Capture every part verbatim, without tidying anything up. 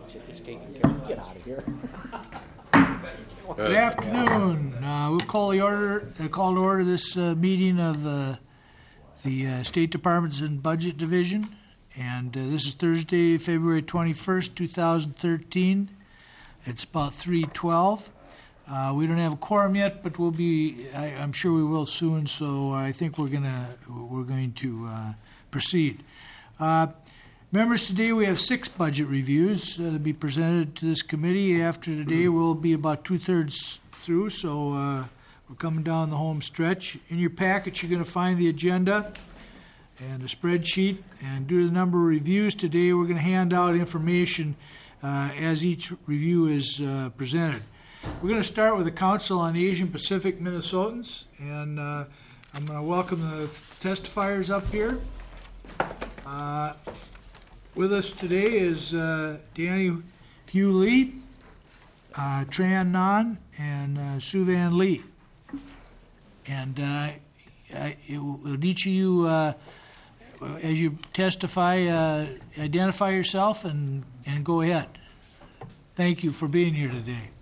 shit is taken care of. Get out of here. Good afternoon. Uh, we'll call the order. Uh, call to order this uh, meeting of uh, the uh, State Department's and Budget Division, and uh, this is Thursday, February twenty-first, two thousand thirteen. It's about three twelve. Uh, we don't have a quorum yet, but we'll be. I, I'm sure we will soon. So I think we're gonna we're going to uh, proceed. Uh, Members, today we have six budget reviews uh, to be presented to this committee. After today, we'll be about two-thirds through, so uh, we're coming down the home stretch. In your package, you're going to find the agenda and a spreadsheet. And due to the number of reviews today, we're going to hand out information uh, as each review is uh, presented. We're going to start with the Council on Asian Pacific Minnesotans, and uh, I'm going to welcome the testifiers up here. Uh, With us today is uh, Danny Hugh Lee, uh, Tran Nan, and uh, Suvan Lee. And uh, I, it, each of you, uh, as you testify, uh, identify yourself and, and go ahead. Thank you for being here today.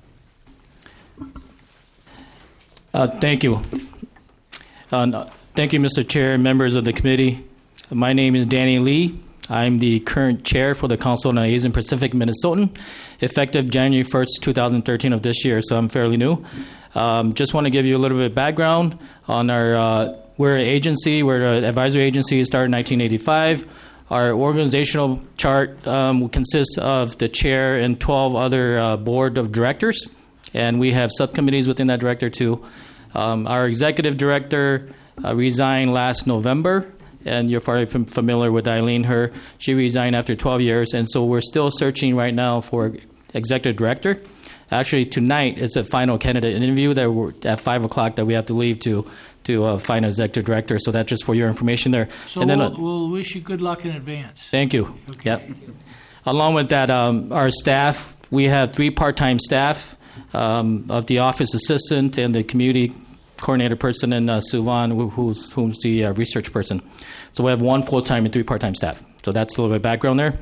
Uh, thank you. Uh, thank you, Mister Chair and members of the committee. My name is Danny Lee. I'm the current chair for the Council on Asian Pacific Minnesotan, effective January first, twenty thirteen of this year, so I'm fairly new. Um, just want to give you a little bit of background on our, uh, we're an agency, we're an advisory agency, started in nineteen eighty-five. Our organizational chart um, consists of the chair and twelve other uh, board of directors, and we have subcommittees within that director too. Um, our executive director uh, resigned last November. And you're probably familiar with Eileen Her. She resigned after twelve years, and so we're still searching right now for executive director. Actually, tonight it's a final candidate interview that we're at five o'clock that we have to leave to to uh, find an executive director. So that's just for your information there. So and then, we'll, uh, we'll wish you good luck in advance. Thank you. Okay. Yep. Along with that, um, our staff, we have three part-time staff um, of the office assistant and the community coordinator person, and uh, Suvan, who's, who's the uh, research person. So we have one full-time and three part-time staff. So that's a little bit of background there.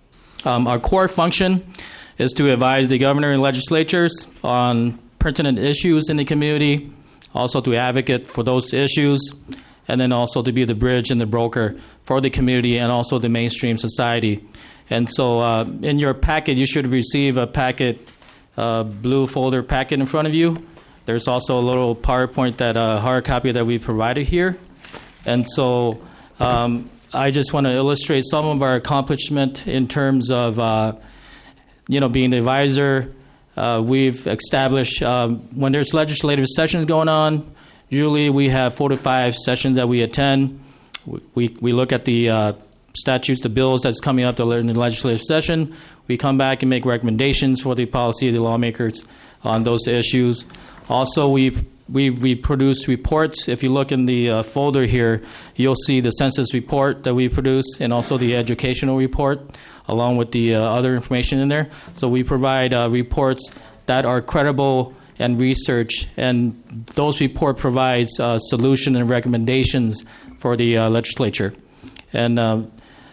Um, our core function is to advise the governor and legislatures on pertinent issues in the community, also to advocate for those issues, and then also to be the bridge and the broker for the community and also the mainstream society. And so uh, in your packet, you should receive a packet, uh, blue folder packet in front of you. There's also a little PowerPoint, that uh, hard copy that we provided here. And so um, I just want to illustrate some of our accomplishment in terms of, uh, you know, being the advisor. Uh, we've established, um, when there's legislative sessions going on, usually we have four to five sessions that we attend. We, we look at the uh, statutes, the bills that's coming up in the legislative session. We come back and make recommendations for the policy of the lawmakers on those issues. Also, we we we produce reports. If you look in the uh, folder here, you'll see the census report that we produce, and also the educational report, along with the uh, other information in there. So we provide uh, reports that are credible and research, and those report provides uh, solution and recommendations for the uh, legislature. And uh,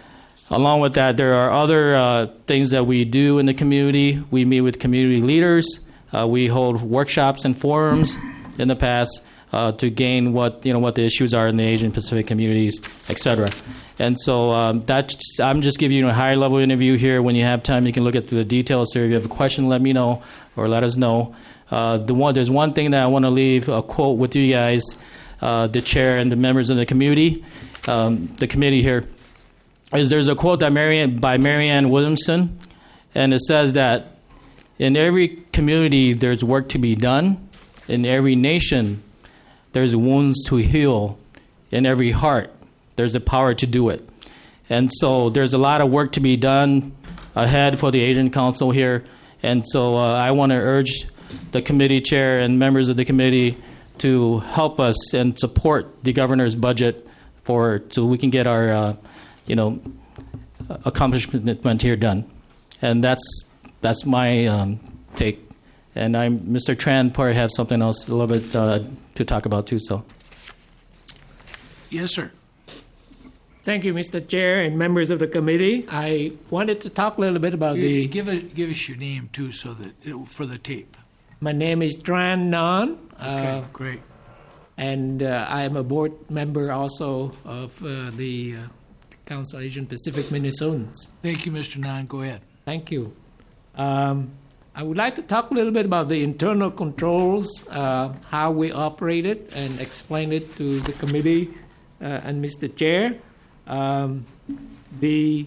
along with that, there are other uh, things that we do in the community. We meet with community leaders. Uh, we hold workshops and forums in the past uh, to gain what you know what the issues are in the Asian Pacific communities, et cetera. And so um, that's, I'm just giving you a higher level interview here. When you have time, you can look at the details here. If you have a question, let me know or let us know. Uh, the one there's one thing that I want to leave a quote with you guys, uh, the chair and the members of the community, um, the committee here. Is there's a quote that Marianne, by Marianne Williamson, and it says that in every community, there's work to be done. In every nation, there's wounds to heal. In every heart, there's the power to do it. And so there's a lot of work to be done ahead for the Asian Council here. And so uh, I want to urge the committee chair and members of the committee to help us and support the governor's budget for so we can get our, uh, you know, accomplishment here done. And that's That's my um, take. And I'm Mister Tran probably have something else a little bit uh, to talk about too. So, yes, sir. Thank you, Mister Chair and members of the committee. I wanted to talk a little bit about You- the... Give it, give us your name too, so that, it- for the tape. My name is Tran Nan, Okay, uh, great. and uh, I am a board member also of uh, the uh, Council of Asian Pacific Minnesotans. Thank you, Mister Nan. Go ahead. Thank you. Um, I would like to talk a little bit about the internal controls, uh, how we operate it, and explain it to the committee uh, and Mister Chair. Um, the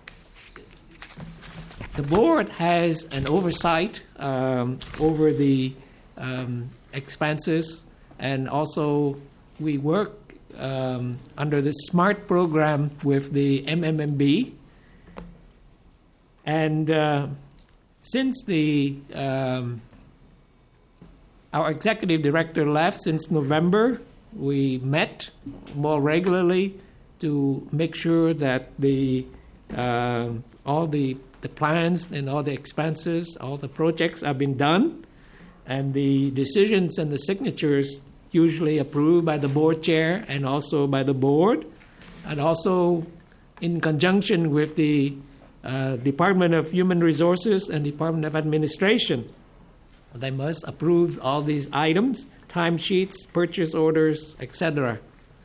the board has an oversight um, over the um, expenses, and also we work um, under the SMART program with the M M M B. And uh, since the um, our executive director left since November, we met more regularly to make sure that the uh, all the the plans and all the expenses, all the projects have been done, and the decisions and the signatures usually approved by the board chair and also by the board, and also in conjunction with the uh, Department of Human Resources and Department of Administration. They must approve all these items, timesheets, purchase orders, et cetera.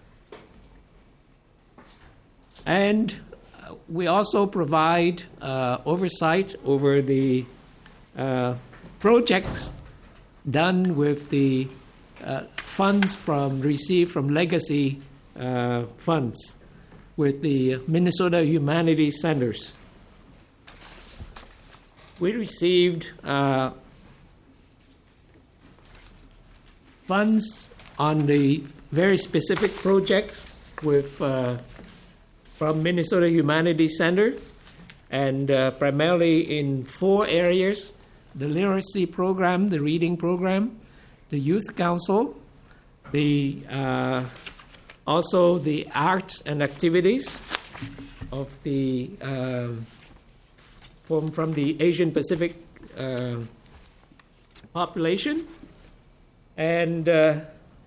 And we also provide uh, oversight over the uh, projects done with the uh, funds from received from legacy uh, funds with the Minnesota Humanities Centers. We received uh, funds on the very specific projects with uh, from Minnesota Humanities Center, and uh, primarily in four areas: the literacy program, the reading program, the youth council, the uh, also the arts and activities of the uh, from from the Asian Pacific uh, population. And uh,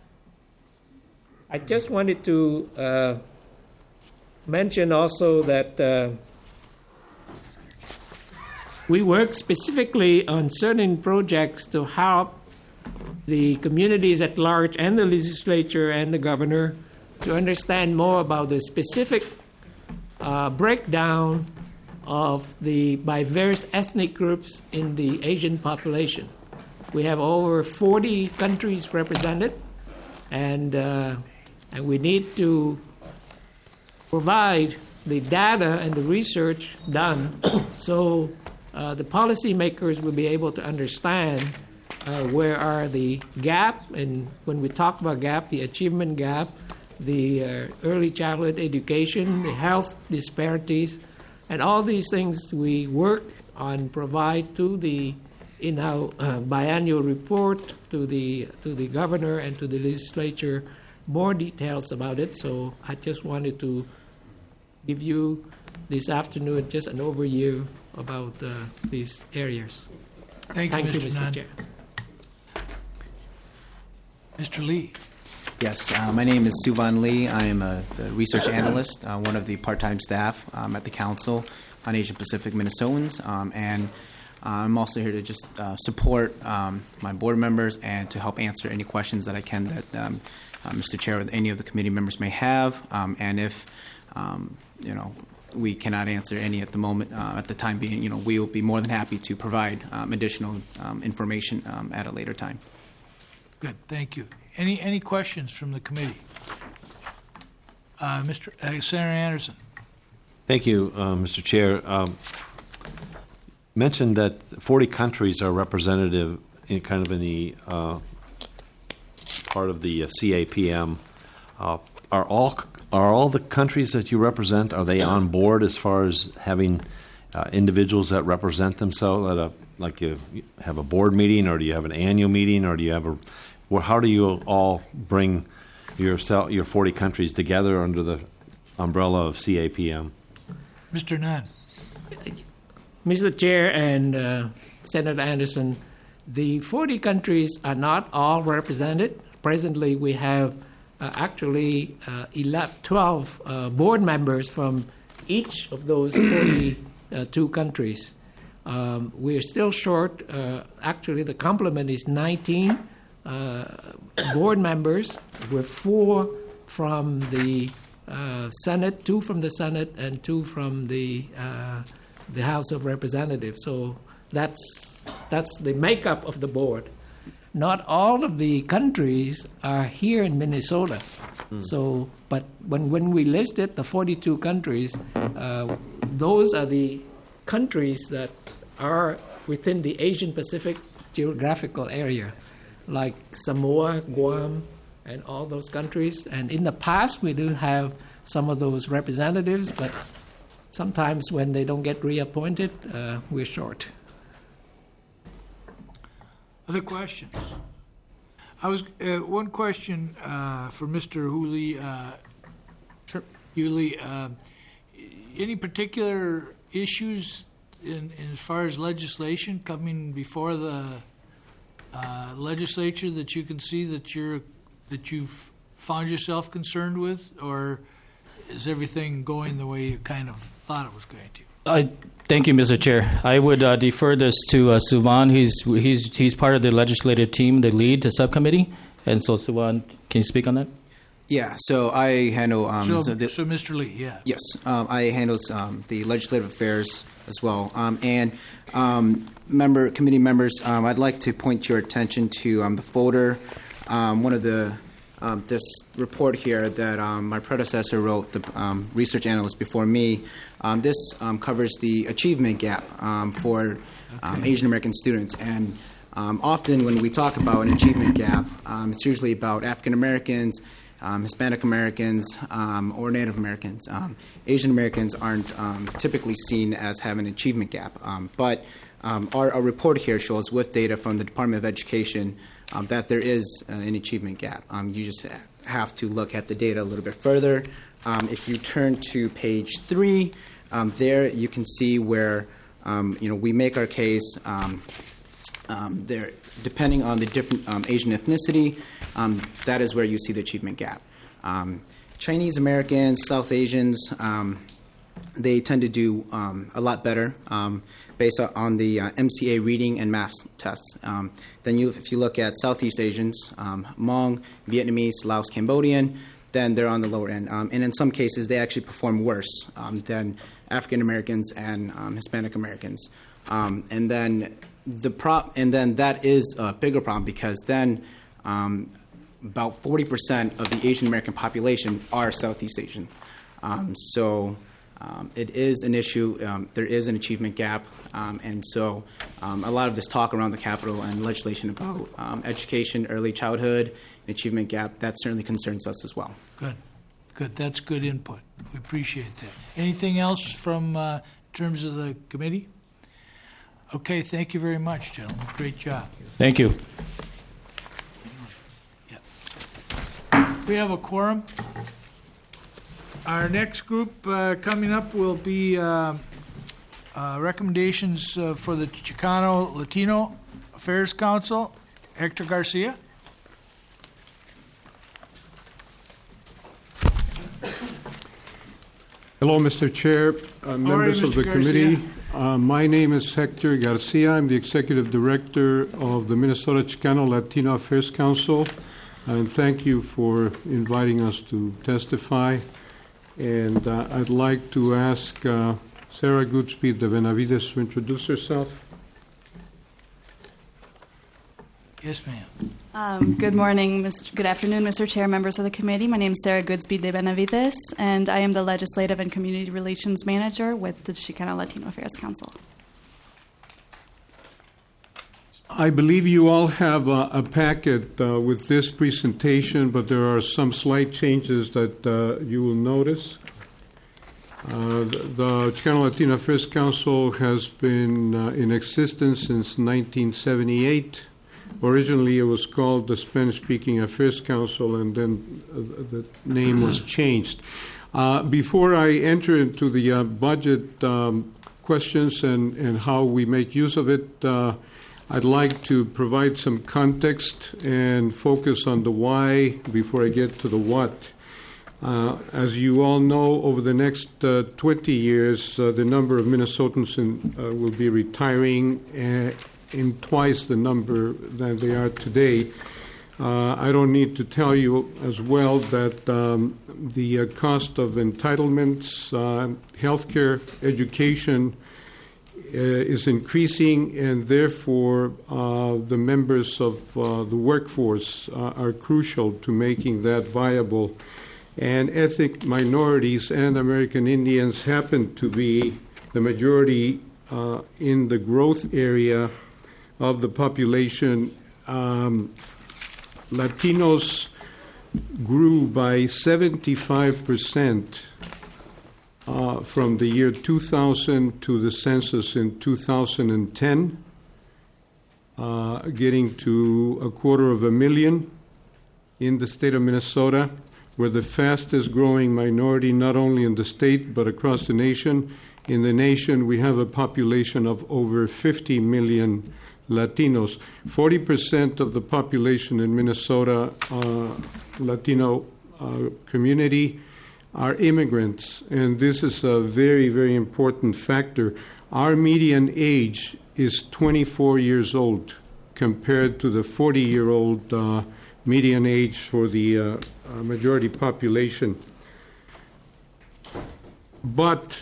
I just wanted to uh, mention also that uh, we work specifically on certain projects to help the communities at large and the legislature and the governor to understand more about the specific uh, breakdown of the by various ethnic groups in the Asian population. We have over forty countries represented, and uh, and we need to provide the data and the research done so uh, the policymakers will be able to understand uh, where are the gap, and when we talk about gap, the achievement gap, the uh, early childhood education, the health disparities, and all these things we work on provide to the in our uh, biannual report to the to the governor and to the legislature more details about it. So I just wanted to give you this afternoon just an overview about uh, these areas. Thank you, Thank you, Mister Mister Nunn. Chair. Mister Lee. Yes, uh, my name is Suvan Lee. I am a the research analyst, uh, one of the part-time staff um, at the Council on Asian Pacific Minnesotans, um, and uh, I'm also here to just uh, support um, my board members and to help answer any questions that I can that um, uh, Mister Chair or any of the committee members may have, um, and if um, you know we cannot answer any at the moment, uh, at the time being, you know, we will be more than happy to provide um, additional um, information um, at a later time. Good, thank you. Any any questions from the committee? Uh, Mister Uh, Senator Anderson. Thank you, uh, Mister Chair. Um, mentioned that forty countries are representative in kind of in the uh, part of the uh, C A P M. Uh, are all are all the countries that you represent, are they on board as far as having uh, individuals that represent themselves at a, like you have a board meeting, or do you have an annual meeting, or do you have a, well, how do you all bring your your forty countries together under the umbrella of C A P M? Mister Nunn. Mister Chair and uh, Senator Anderson, the forty countries are not all represented. Presently, we have uh, actually uh, eleven, twelve uh, board members from each of those forty-two countries. Um, we're still short. Uh, actually, the complement is nineteen uh, board members, with four from the uh, Senate, two from the Senate, and two from the uh, the House of Representatives. So that's that's the makeup of the board. Not all of the countries are here in Minnesota. Mm. So, but when when we listed the forty-two countries, uh, those are the countries that are within the Asian Pacific geographical area, like Samoa, Guam, and all those countries. And in the past, we do have some of those representatives, but sometimes when they don't get reappointed, uh, we're short. Other questions? I was uh, one question uh, for Mister Hooley. Uh, Sure. Hooley, uh, any particular issues in, in as far as legislation coming before the uh, legislature that you can see that you're that you've found yourself concerned with, or is everything going the way you kind of thought it was going to? I thank you, Mister Chair. I would uh, defer this to uh, Suvan. He's he's he's part of the legislative team, the lead, the subcommittee, and so Suvan, can you speak on that? Yeah, so I handle. Um, So, so the- so Mister Lee, yeah. Yes, um, I handle um, the legislative affairs as well. Um, and um, member committee members, um, I'd like to point your attention to um, the folder. Um, one of the um, this report here that um, my predecessor wrote, the um, research analyst before me. Um, this um, covers the achievement gap um, for um, Okay. Asian American students. And um, often when we talk about an achievement gap, um, it's usually about African Americans, Um, Hispanic Americans, um, or Native Americans. Um, Asian Americans aren't um, typically seen as having an achievement gap. Um, but um, our, our report here shows, with data from the Department of Education, um, that there is uh, an achievement gap. Um, you just have to look at the data a little bit further. Um, if you turn to page three, um, there you can see where um, you know we make our case. Um, um, there, depending on the different um, Asian ethnicity, Um, that is where you see the achievement gap. Um, Chinese Americans, South Asians, um, they tend to do um, a lot better um, based on the uh, M C A reading and math tests. Um, then you, if you look at Southeast Asians, um, Hmong, Vietnamese, Laos, Cambodian, then they're on the lower end. Um, and in some cases, they actually perform worse um, than African Americans and um, Hispanic Americans. Um, and then the pro- and then that is a bigger problem, because then um, about forty percent of the Asian American population are Southeast Asian. Um, so um, it is an issue. Um, there is an achievement gap. Um, and so um, a lot of this talk around the Capitol and legislation about um, education, early childhood, and achievement gap, that certainly concerns us as well. Good, good. That's good input. We appreciate that. Anything else from uh, in terms of the committee? Okay, thank you very much, gentlemen. Great job. Thank you. We have a quorum. Our next group uh, coming up will be uh, uh, recommendations uh, for the Chicano Latino Affairs Council. Hector Garcia. Hello, Mister Chair, uh, members of Mister the Garcia. committee. Uh, my name is Hector Garcia. I'm the Executive Director of the Minnesota Chicano Latino Affairs Council. And thank you for inviting us to testify. And uh, I'd like to ask uh, Sarah Goodspeed de Benavides to introduce herself. Yes, ma'am. Um, good morning, Mister good afternoon, Mister Chair, members of the committee. My name is Sarah Goodspeed de Benavides, and I am the Legislative and Community Relations Manager with the Chicano Latino Affairs Council. I believe you all have a, a packet uh, with this presentation, but there are some slight changes that uh, you will notice. Uh, the, the Chicano Latino Affairs Council has been uh, in existence since nineteen seventy-eight. Originally, it was called the Spanish-Speaking Affairs Council, and then uh, the name was changed. Uh, before I enter into the uh, budget um, questions and, and how we make use of it, uh, I'd like to provide some context and focus on the why before I get to the what. Uh, as you all know, over the next uh, twenty years, uh, the number of Minnesotans in, uh, will be retiring uh, in twice the number that they are today. Uh, I don't need to tell you as well that um, the uh, cost of entitlements, uh, healthcare, education uh, is increasing, and therefore uh, the members of uh, the workforce uh, are crucial to making that viable. And ethnic minorities and American Indians happen to be the majority uh, in the growth area of the population. Um, Latinos grew by seventy-five percent uh, from the year two thousand to the census in two thousand ten, uh, getting to a quarter of a million in the state of Minnesota. We're the fastest growing minority not only in the state but across the nation. In the nation, we have a population of over fifty million Latinos. forty percent of the population in Minnesota, uh, Latino uh, community, are immigrants, and this is a very, very important factor. Our median age is twenty-four years old compared to the forty-year-old uh, median age for the uh, uh, majority population. But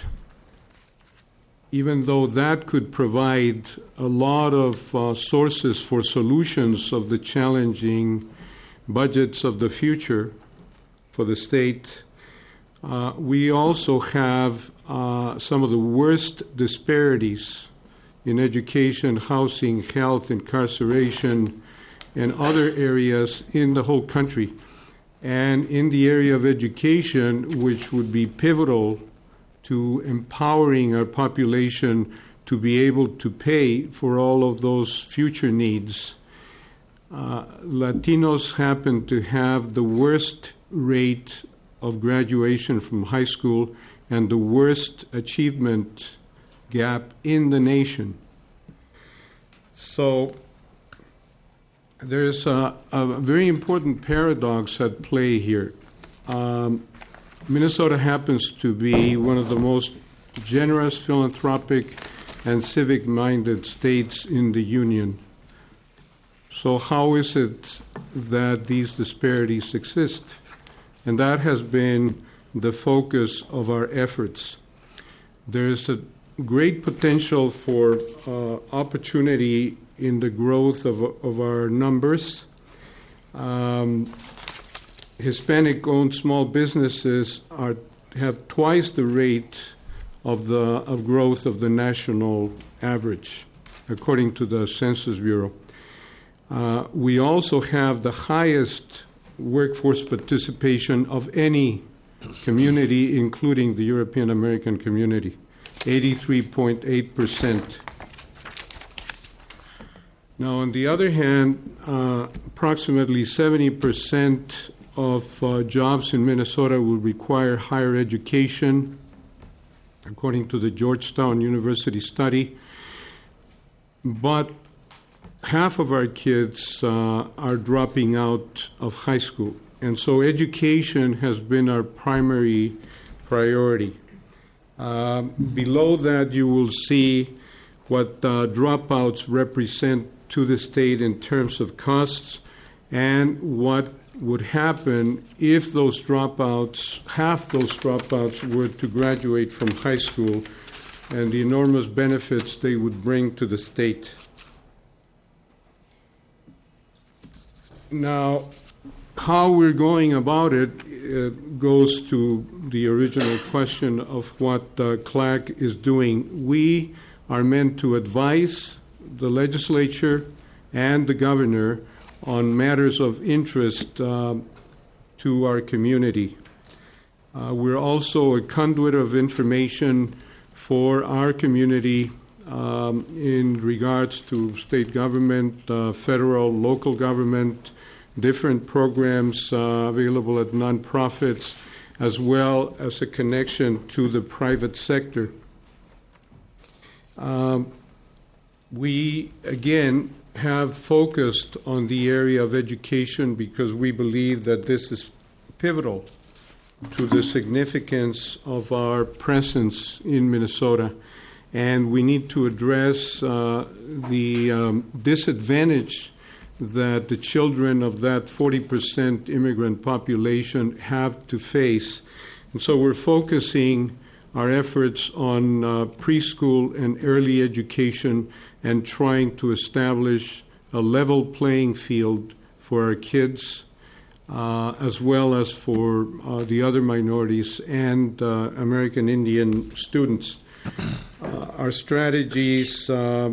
even though that could provide a lot of uh, sources for solutions of the challenging budgets of the future for the state, uh, we also have uh, some of the worst disparities in education, housing, health, incarceration, and other areas in the whole country. And in the area of education, which would be pivotal to empowering our population to be able to pay for all of those future needs, uh, Latinos happen to have the worst rate of graduation from high school and the worst achievement gap in the nation. So there's a, a very important paradox at play here. Um, Minnesota happens to be one of the most generous, philanthropic, and civic-minded states in the Union. So how is it that these disparities exist? And that has been the focus of our efforts. There is a great potential for uh, opportunity in the growth of, of our numbers. Um, Hispanic-owned small businesses are have twice the rate of the of growth of the national average, according to the Census Bureau. Uh, we also have the highest workforce participation of any community, including the European American community, eighty-three point eight percent. Now, on the other hand, uh, approximately seventy percent of uh, jobs in Minnesota will require higher education, according to the Georgetown University study. But half of our kids uh, are dropping out of high school. And so education has been our primary priority. Uh, below that, you will see what uh, dropouts represent to the state in terms of costs and what would happen if those dropouts, half those dropouts were to graduate from high school, and the enormous benefits they would bring to the state. Now, how we're going about it uh, goes to the original question of what uh, C L A C is doing. We are meant to advise the legislature and the governor on matters of interest uh, to our community. Uh, we're also a conduit of information for our community um, in regards to state government, uh, federal, local government, different programs uh, available at nonprofits, as well as a connection to the private sector. Um, we, again, have focused on the area of education because we believe that this is pivotal to the significance of our presence in Minnesota. And we need to address uh, the um, disadvantage that the children of that forty percent immigrant population have to face. And so we're focusing our efforts on uh, preschool and early education and trying to establish a level playing field for our kids, uh, as well as for uh, the other minorities and uh, American Indian students. Uh, our strategies uh,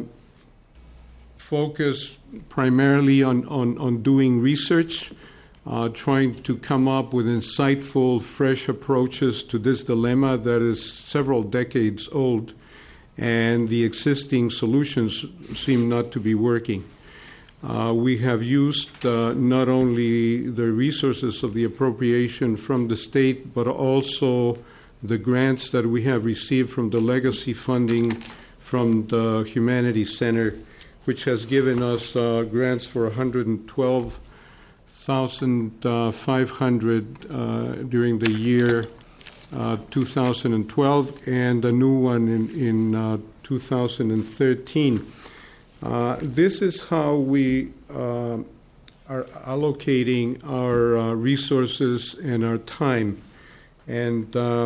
focus primarily on, on, on doing research, uh, trying to come up with insightful, fresh approaches to this dilemma that is several decades old, and the existing solutions seem not to be working. Uh, we have used uh, not only the resources of the appropriation from the state, but also the grants that we have received from the legacy funding from the Humanities Center, which has given us uh, grants for one hundred twelve thousand five hundred uh, during the year uh, two thousand twelve, and a new one in, in uh, two thousand thirteen. Uh, this is how we uh, are allocating our uh, resources and our time. And uh,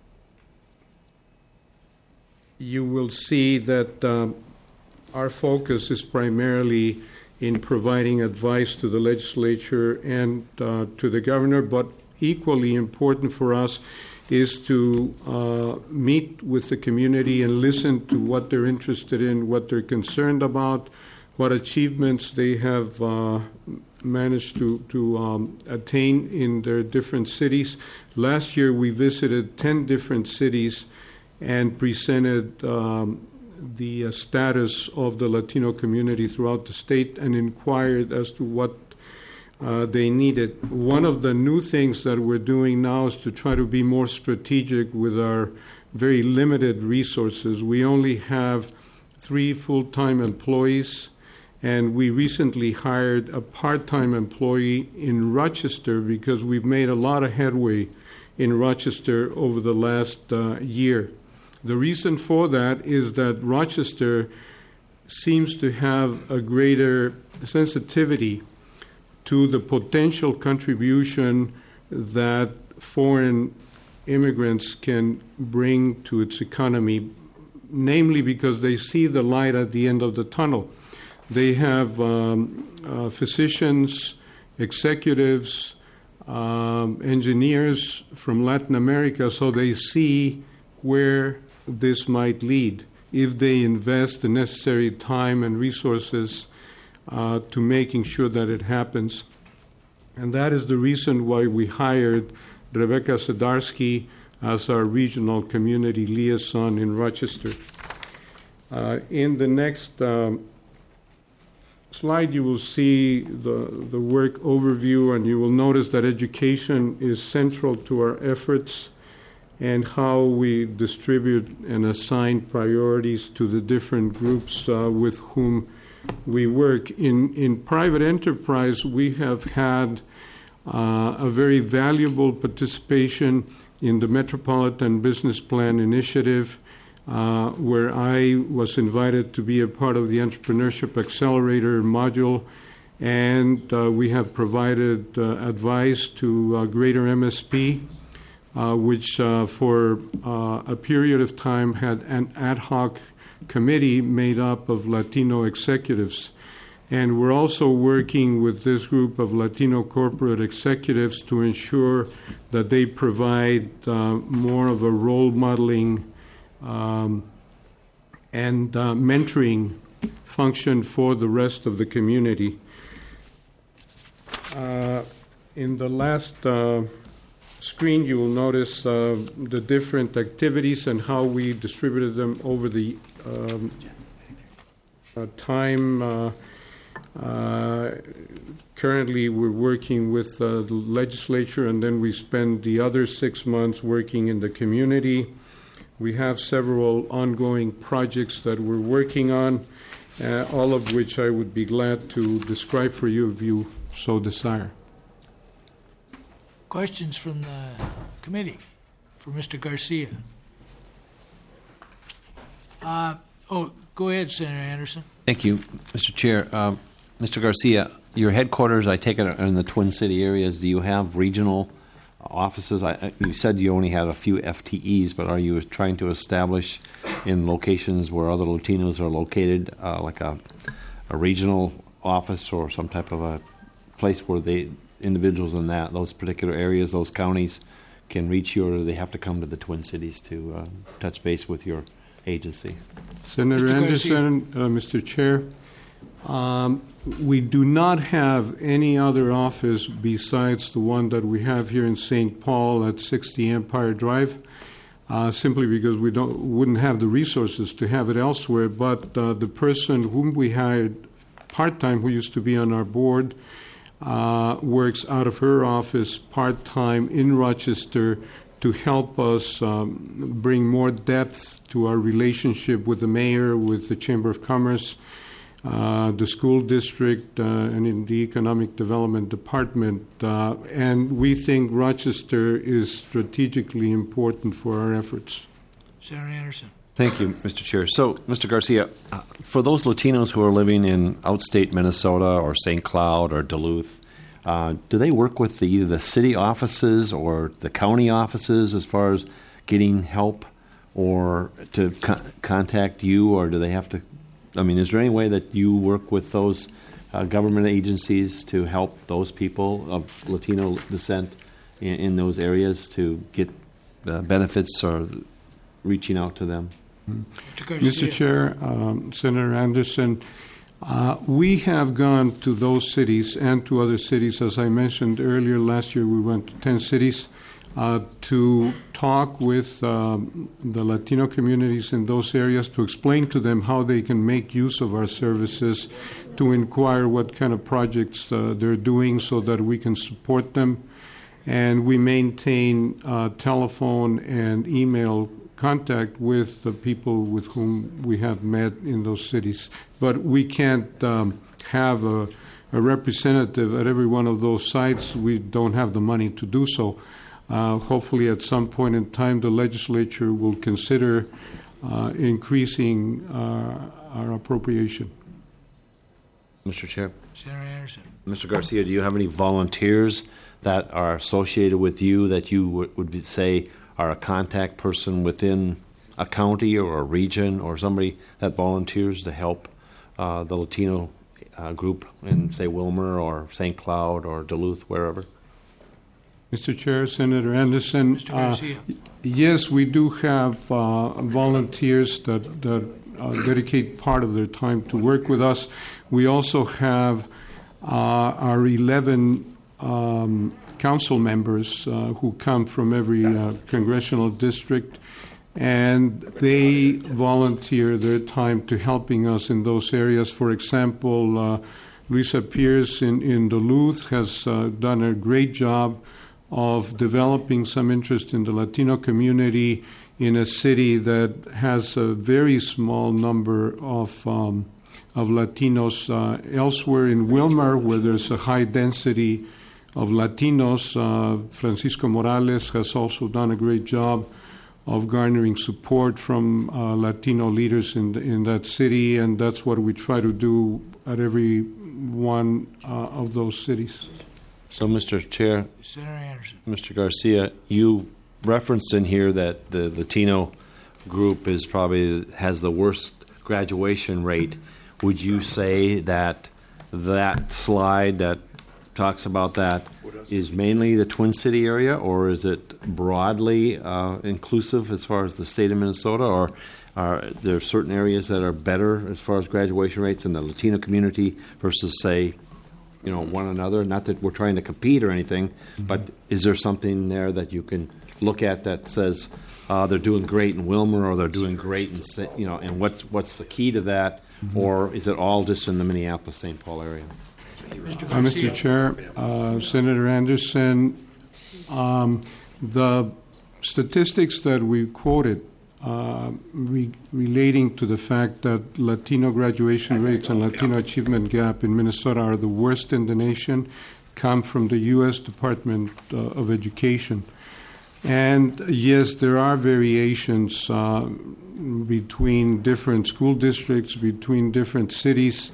you will see that um, our focus is primarily in providing advice to the legislature and uh, to the governor, but equally important for us is to uh, meet with the community and listen to what they're interested in, what they're concerned about, what achievements they have uh, managed to, to um, attain in their different cities. Last year we visited ten different cities and presented um, the uh, status of the Latino community throughout the state and inquired as to what uh, they needed. One of the new things that we're doing now is to try to be more strategic with our very limited resources. We only have three full-time employees, and we recently hired a part-time employee in Rochester because we've made a lot of headway in Rochester over the last uh, year. The reason for that is that Rochester seems to have a greater sensitivity to the potential contribution that foreign immigrants can bring to its economy, namely because they see the light at the end of the tunnel. They have um, uh, physicians, executives, um, engineers from Latin America, so they see where this might lead if they invest the necessary time and resources uh, to making sure that it happens. And that is the reason why we hired Rebecca Zadarsky as our regional community liaison in Rochester. Uh, in the next um, slide, you will see the, the work overview, and you will notice that education is central to our efforts and how we distribute and assign priorities to the different groups uh, with whom we work. In, in private enterprise, we have had uh, a very valuable participation in the Metropolitan Business Plan Initiative, uh, where I was invited to be a part of the Entrepreneurship Accelerator module, and uh, we have provided uh, advice to uh, Greater M S P, Uh, which uh, for uh, a period of time had an ad hoc committee made up of Latino executives. And we're also working with this group of Latino corporate executives to ensure that they provide uh, more of a role modeling um, and uh, mentoring function for the rest of the community. Uh, in the last uh, screen, you will notice uh, the different activities and how we distributed them over the um, uh, time. Uh, uh, currently, we're working with uh, the legislature, and then we spend the other six months working in the community. We have several ongoing projects that we're working on, uh, all of which I would be glad to describe for you if you so desire. Questions from the committee for Mister Garcia? Uh, oh, go ahead, Senator Anderson. Thank you, Mister Chair. Um, Mister Garcia, your headquarters, I take it, are in the Twin City areas. Do you have regional offices? I, I- you said you only had a few F T Es, but are you trying to establish in locations where other Latinos are located, uh, like a, a regional office or some type of a place where they individuals in that those particular areas, those counties, can reach you, or do they have to come to the Twin Cities to uh, touch base with your agency? Senator Mister Anderson, uh, Mister Chair, um, we do not have any other office besides the one that we have here in Saint Paul at sixty Empire Drive, uh, simply because we don't wouldn't have the resources to have it elsewhere. But uh, the person whom we hired part-time, who used to be on our board, uh, works out of her office part-time in Rochester to help us um, bring more depth to our relationship with the mayor, with the Chamber of Commerce, uh, the school district, uh, and in the Economic Development Department. Uh, and we think Rochester is strategically important for our efforts. Senator Anderson. Thank you, Mister Chair. So, Mister Garcia, uh, for those Latinos who are living in outstate Minnesota or Saint Cloud or Duluth, uh, do they work with the, either the city offices or the county offices as far as getting help, or to co- contact you, or do they have to? I mean, is there any way that you work with those uh, government agencies to help those people of Latino descent in, in those areas to get uh, benefits or reaching out to them? Mister Garcia. Mister Chair, um, Senator Anderson, uh, we have gone to those cities and to other cities. As I mentioned earlier, last year we went to ten cities uh, to talk with um, the Latino communities in those areas, to explain to them how they can make use of our services, to inquire what kind of projects uh, they're doing so that we can support them. And we maintain uh, telephone and email contact with the people with whom we have met in those cities. But we can't um, have a, a representative at every one of those sites. We don't have the money to do so. Uh, hopefully at some point in time the legislature will consider uh, increasing uh, our appropriation. Mister Chair. Senator Anderson. Mister Garcia, do you have any volunteers that are associated with you that you would, would be, say are a contact person within a county or a region, or somebody that volunteers to help uh, the Latino uh, group in, say, Wilmer or Saint Cloud or Duluth, wherever? Mister Chair, Senator Anderson, Mister uh, Garcia. yes, we do have uh, volunteers that, that uh, dedicate part of their time to work with us. We also have uh, our eleven um, council members uh, who come from every uh, congressional district, and they volunteer their time to helping us in those areas. For example, uh, Luisa Pierce in, in Duluth has uh, done a great job of developing some interest in the Latino community in a city that has a very small number of um, of Latinos. Uh, elsewhere in Wilmer, where there's a high density of Latinos, uh, Francisco Morales has also done a great job of garnering support from uh, Latino leaders in the, in that city, and that's what we try to do at every one uh, of those cities. So, Mister Chair, Senator Anderson. Mister Garcia, you referenced in here that the Latino group is probably has the worst graduation rate. Would you say that that slide that talks about that is mainly the Twin City area, or is it broadly uh, inclusive as far as the state of Minnesota, or are there certain areas that are better as far as graduation rates in the Latino community versus, say, you know, one another? Not that we're trying to compete or anything, mm-hmm. but is there something there that you can look at that says uh, they're doing great in Wilmer, or they're doing great in, you know, and what's what's the key to that, mm-hmm. or is it all just in the Minneapolis-Saint Paul area? Mister Uh, Mister Chair, uh, Senator Anderson, um, the statistics that we quoted uh, re- relating to the fact that Latino graduation rates and Latino achievement gap in Minnesota are the worst in the nation come from the U S Department uh, of Education. And yes, there are variations uh, between different school districts, between different cities.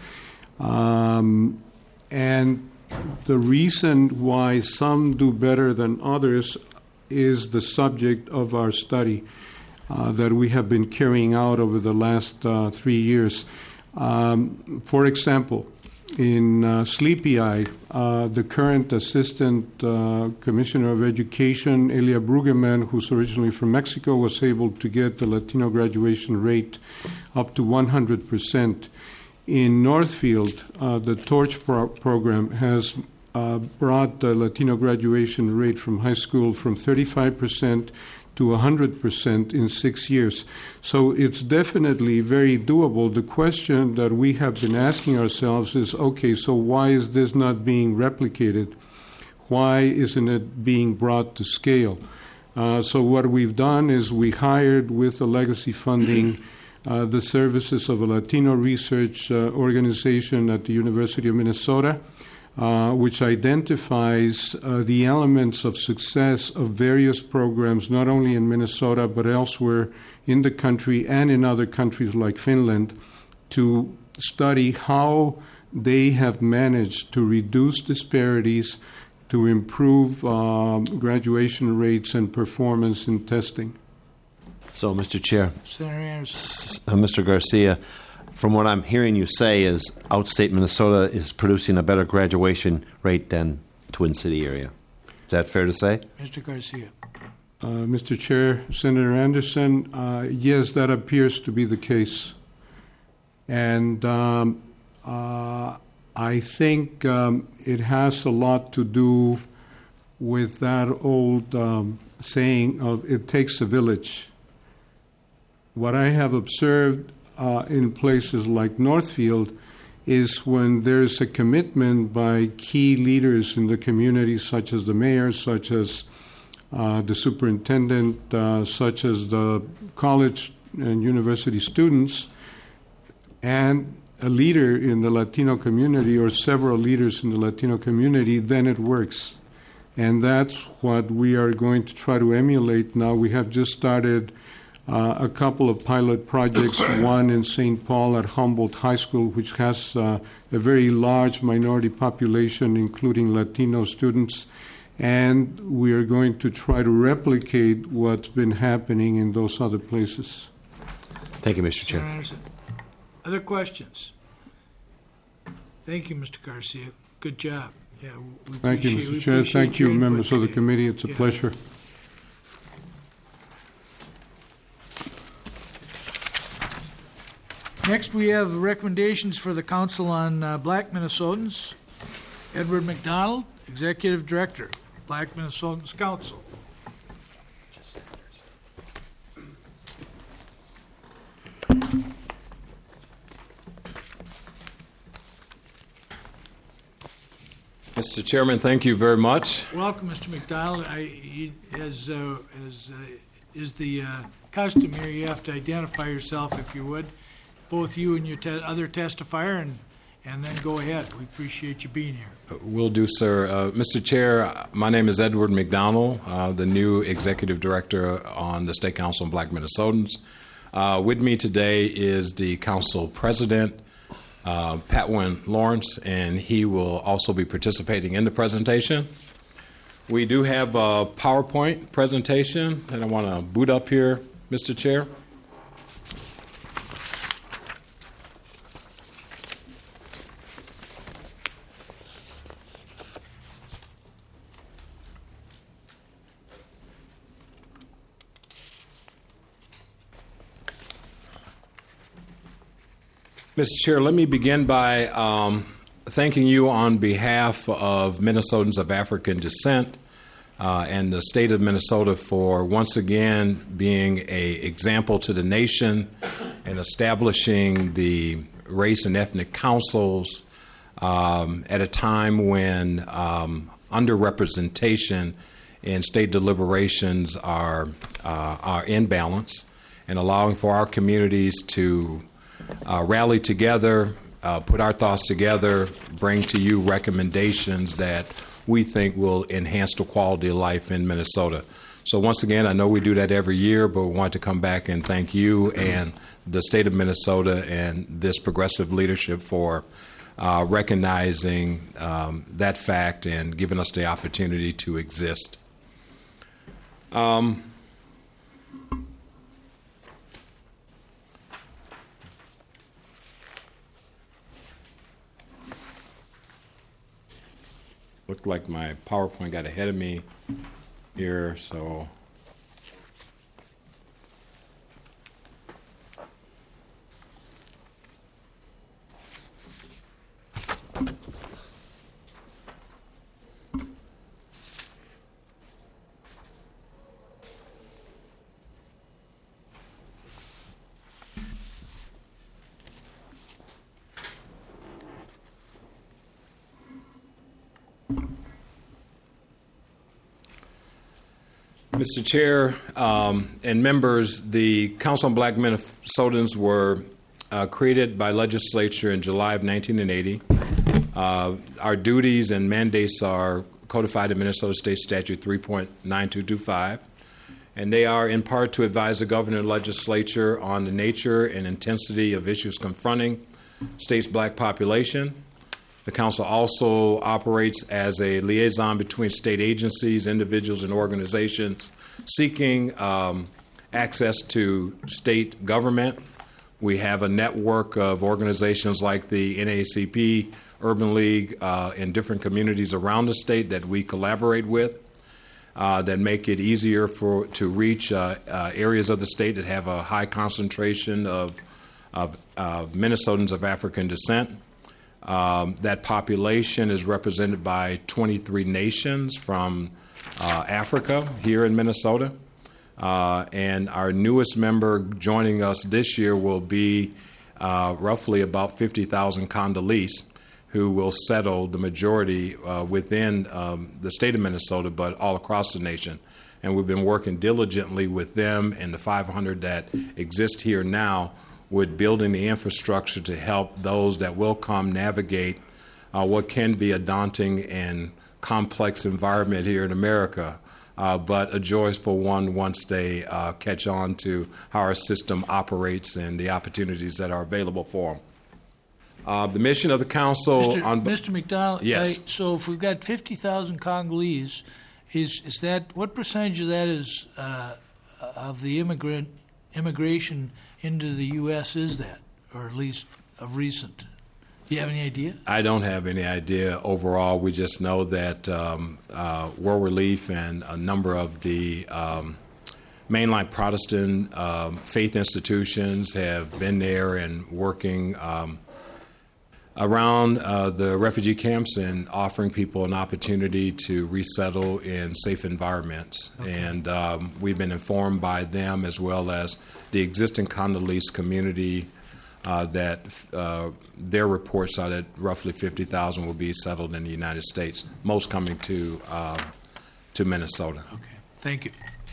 Um, and the reason why some do better than others is the subject of our study uh, that we have been carrying out over the last uh, three years. Um, for example, in uh, Sleepy Eye, uh, the current Assistant uh, Commissioner of Education, Elia Brueggemann, who's originally from Mexico, was able to get the Latino graduation rate up to one hundred percent. In Northfield, uh, the Torch pro- program has uh, brought the Latino graduation rate from high school from thirty-five percent to one hundred percent in six years. So it's definitely very doable. The question that we have been asking ourselves is, okay, so why is this not being replicated? Why isn't it being brought to scale? Uh, so what we've done is we hired with the legacy funding uh, the services of a Latino research uh, organization at the University of Minnesota, Uh, which identifies uh, the elements of success of various programs, not only in Minnesota, but elsewhere in the country and in other countries like Finland, to study how they have managed to reduce disparities, to improve uh, graduation rates and performance in testing. So, Mister Chair, Senator Anderson. uh, Mister Garcia, from what I'm hearing you say is outstate Minnesota is producing a better graduation rate than Twin City area. Is that fair to say? Mister Garcia. Uh, Mister Chair, Senator Anderson, uh, yes, that appears to be the case. And um, uh, I think um, it has a lot to do with that old um, saying of it takes a village. What I have observed Uh, in places like Northfield is when there's a commitment by key leaders in the community, such as the mayor, such as uh, the superintendent, uh, such as the college and university students, and a leader in the Latino community or several leaders in the Latino community, then it works. And that's what we are going to try to emulate now. We have just started Uh, a couple of pilot projects, one in Saint Paul at Humboldt High School, which has uh, a very large minority population, including Latino students, and we are going to try to replicate what's been happening in those other places. Thank you, Mister Senator Chair. Anderson. Other questions? Thank you, Mister Garcia. Good job. Yeah, we Thank you, appreciate- Mister we Chair. appreciate Thank you, your input members of the today. committee. It's a Yeah. pleasure. Next, we have recommendations for the Council on uh, Black Minnesotans. Edward McDonald, Executive Director, Black Minnesotans Council. Mister Chairman, thank you very much. Welcome, Mister McDonald. I, you, as uh, as uh, is the uh, custom here, you have to identify yourself, if you would, both you and your te- other testifier, and and then go ahead. We appreciate you being here. Will do, sir. Uh, Mister Chair, my name is Edward McDonald, uh, the new Executive Director on the State Council on Black Minnesotans. Uh, with me today is the Council President, uh, Patwin Lawrence, and he will also be participating in the presentation. We do have a PowerPoint presentation that I want to boot up here, Mister Chair. Mister Chair, let me begin by um, thanking you on behalf of Minnesotans of African descent uh, and the state of Minnesota for once again being an example to the nation and establishing the race and ethnic councils um, at a time when um, underrepresentation in state deliberations are, uh, are in balance. and allowing for our communities to uh, rally together, uh, put our thoughts together, bring to you recommendations that we think will enhance the quality of life in Minnesota. So once again, I know we do that every year, but we want to come back and thank you and the state of Minnesota and this progressive leadership for uh, recognizing um, that fact and giving us the opportunity to exist. Um, Looked like my PowerPoint got ahead of me here, so. Mister Chair um, and members, the Council on Black Minnesotans were uh, created by legislature in July of nineteen eighty. Uh, our duties and mandates are codified in Minnesota State Statute three point nine two two five, and they are in part to advise the governor and legislature on the nature and intensity of issues confronting state's black population. The council also operates as a liaison between state agencies, individuals, and organizations seeking um, access to state government. We have a network of organizations like the N double A C P, Urban League, uh, in different communities around the state that we collaborate with uh, that make it easier for to reach uh, uh, areas of the state that have a high concentration of, of uh, Minnesotans of African descent. Um, that population is represented by twenty-three nations from uh, Africa here in Minnesota. Uh, and our newest member joining us this year will be uh, roughly about fifty thousand Congolese who will settle the majority uh, within um, the state of Minnesota, but all across the nation. And we've been working diligently with them and the five hundred that exist here now with building the infrastructure to help those that will come navigate uh, what can be a daunting and complex environment here in America, uh, but a joyful one once they uh, catch on to how our system operates and the opportunities that are available for them. Uh, the mission of the council Mister on Mister McDonald, yes. I, so if we've got fifty thousand Congolese, is is that what percentage of that is uh, of the immigrant immigration into the U S is that, or at least of recent? Do you have any idea? I don't have any idea overall. We just know that um, uh, World Relief and a number of the um, mainline Protestant um, faith institutions have been there and working um, around uh, the refugee camps and offering people an opportunity to resettle in safe environments. Okay. And um, we've been informed by them as well as the existing Congolese community uh, that uh, their reports are that roughly fifty thousand will be settled in the United States, most coming to uh, to Minnesota. Okay, thank you.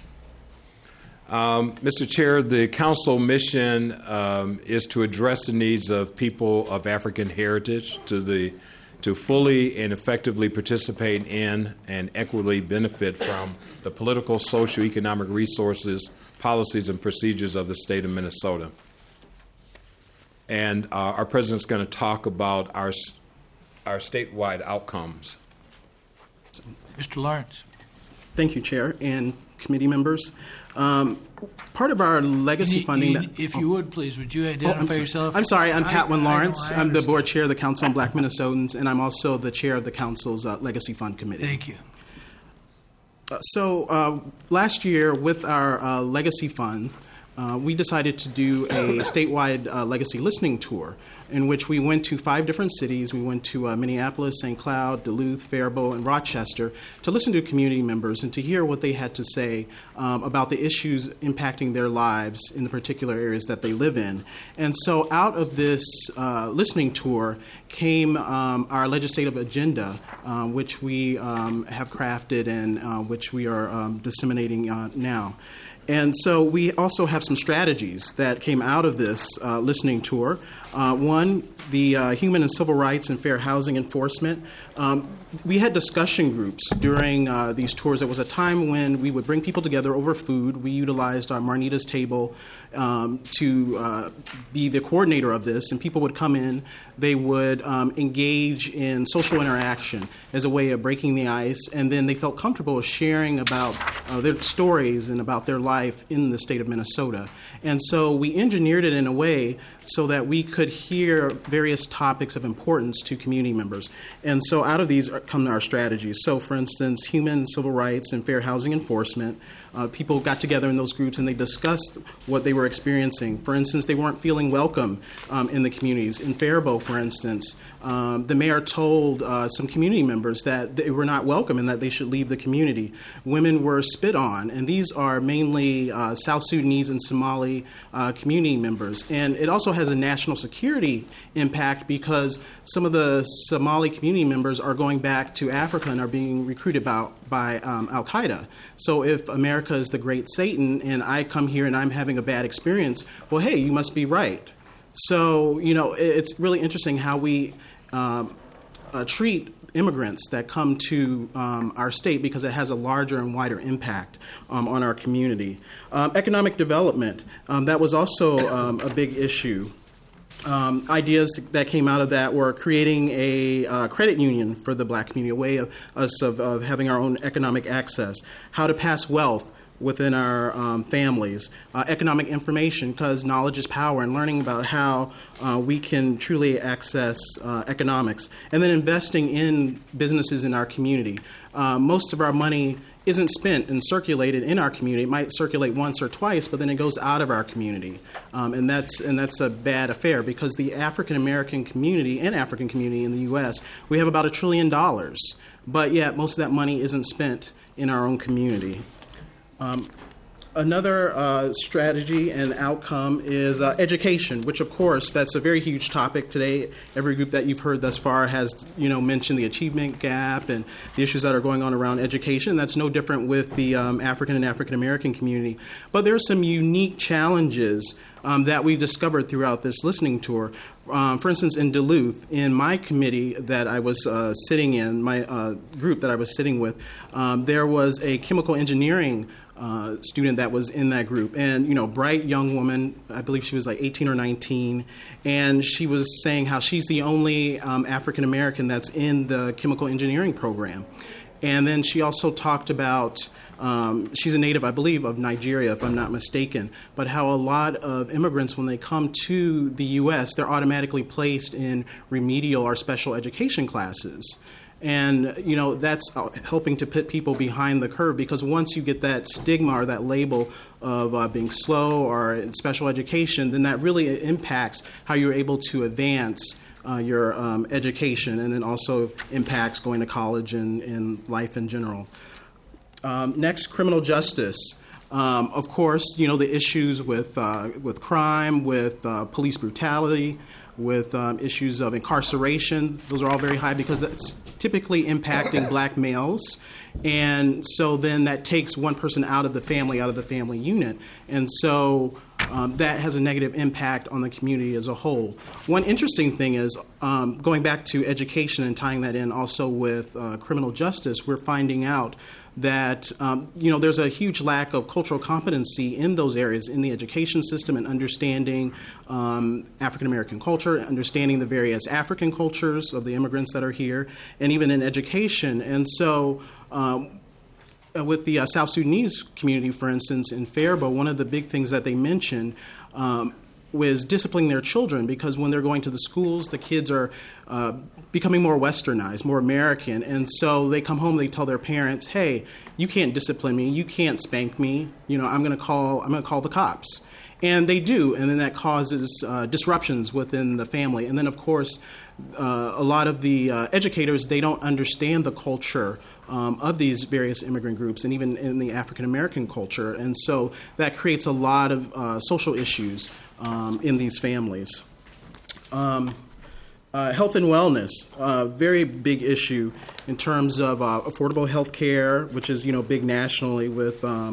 Um, Mister Chair, the council mission um, is to address the needs of people of African heritage to the to fully and effectively participate in and equitably benefit from the political, socio-economic resources, policies, and procedures of the state of Minnesota. And uh, our president's going to talk about our our statewide outcomes. Mister Lawrence. Thank you, Chair and committee members. Um, part of our legacy You need- funding. you that, need- If you would, please, would you Oh, identify I'm, sorry. yourself? I'm sorry, I'm I- Patwin I know, Lawrence. I I'm the understand. board chair of the Council on Black Minnesotans, and I'm also the chair of the council's uh, Legacy Fund Committee. Thank you. Uh, so uh, last year, with our uh, Legacy Fund, uh, we decided to do a statewide uh, legacy listening tour in which we went to five different cities. We went to uh, Minneapolis, Saint Cloud, Duluth, Faribault, and Rochester to listen to community members and to hear what they had to say um, about the issues impacting their lives in the particular areas that they live in. And so out of this uh, listening tour came um, our legislative agenda, uh, which we um, have crafted and uh, which we are um, disseminating uh, now. And so we also have some strategies that came out of this uh, listening tour. Uh, one, the uh, human and civil rights and fair housing enforcement. Um, we had discussion groups during uh, these tours. It was a time when we would bring people together over food. We utilized uh, Marnita's table um, to uh, be the coordinator of this, and people would come in. They would um, engage in social interaction as a way of breaking the ice, and then they felt comfortable sharing about uh, their stories and about their life in the state of Minnesota. And so we engineered it in a way so that we could hear various topics of importance to community members. And so out of these come our strategies. So, for instance, human and civil rights and fair housing enforcement. Uh, people got together in those groups and they discussed what they were experiencing. For instance, they weren't feeling welcome um, in the communities. In Faribault, for instance, um, the mayor told uh, some community members that they were not welcome and that they should leave the community. Women were spit on, and these are mainly uh, South Sudanese and Somali uh, community members. And it also has a national security impact because some of the Somali community members are going back to Africa and are being recruited by, by um, Al-Qaeda. So if America is the great Satan and I come here and I'm having a bad experience, well, hey, you must be right. So, you know, it's really interesting how we um, uh, treat immigrants that come to um, our state because it has a larger and wider impact um, on our community. Um, economic development, um, that was also um, a big issue. Um, ideas that came out of that were creating a uh, credit union for the black community, a way of us of, of having our own economic access, how to pass wealth within our um, families, uh, economic information, because knowledge is power, and learning about how uh, we can truly access uh, economics, and then investing in businesses in our community. Uh, most of our money isn't spent and circulated in our community. It might circulate once or twice, but then it goes out of our community. Um, and that's and that's a bad affair because the African American community and African community in the U S, we have about a trillion dollars, but yet most of that money isn't spent in our own community. Um, Another uh, strategy and outcome is uh, education, which, of course, that's a very huge topic today. Every group that you've heard thus far has, you know, mentioned the achievement gap and the issues that are going on around education. That's no different with the um, African and African American community. But there are some unique challenges um, that we discovered throughout this listening tour. Um, for instance, in Duluth, in my committee that I was uh, sitting in, my uh, group that I was sitting with, um, there was a chemical engineering Uh, student that was in that group, and you know, bright young woman. I believe she was like eighteen or nineteen, and she was saying how she's the only um, African American that's in the chemical engineering program. And then she also talked about um, she's a native, I believe, of Nigeria, if I'm not mistaken. But how a lot of immigrants, when they come to the U S, they're automatically placed in remedial or special education classes. And, you know, that's helping to put people behind the curve because once you get that stigma or that label of uh, being slow or in special education, then that really impacts how you're able to advance uh, your um, education and then also impacts going to college and, and life in general. Um, next, criminal justice. Um, of course, you know, the issues with, uh, with crime, with uh, police brutality, with um, issues of incarceration. Those are all very high because that's typically impacting black males. And so then that takes one person out of the family, out of the family unit. And so um, that has a negative impact on the community as a whole. One interesting thing is, um, going back to education and tying that in also with uh, criminal justice, we're finding out that um, you know there's a huge lack of cultural competency in those areas in the education system and understanding um, African American culture, understanding the various African cultures of the immigrants that are here, and even in education. And so um, with the uh, South Sudanese community, for instance, in Faribault, one of the big things that they mentioned um, was disciplining their children because when they're going to the schools, the kids are uh, becoming more westernized, more American. And so they come home, they tell their parents, hey, you can't discipline me, you can't spank me, you know, I'm going to call I'm going to call the cops. And they do, and then that causes uh, disruptions within the family. And then, of course, uh, a lot of the uh, educators, they don't understand the culture um, of these various immigrant groups and even in the African American culture. And so that creates a lot of uh, social issues um, in these families. Um, uh, health and wellness, a uh, very big issue in terms of uh, affordable health care, which is, you know, big nationally with um,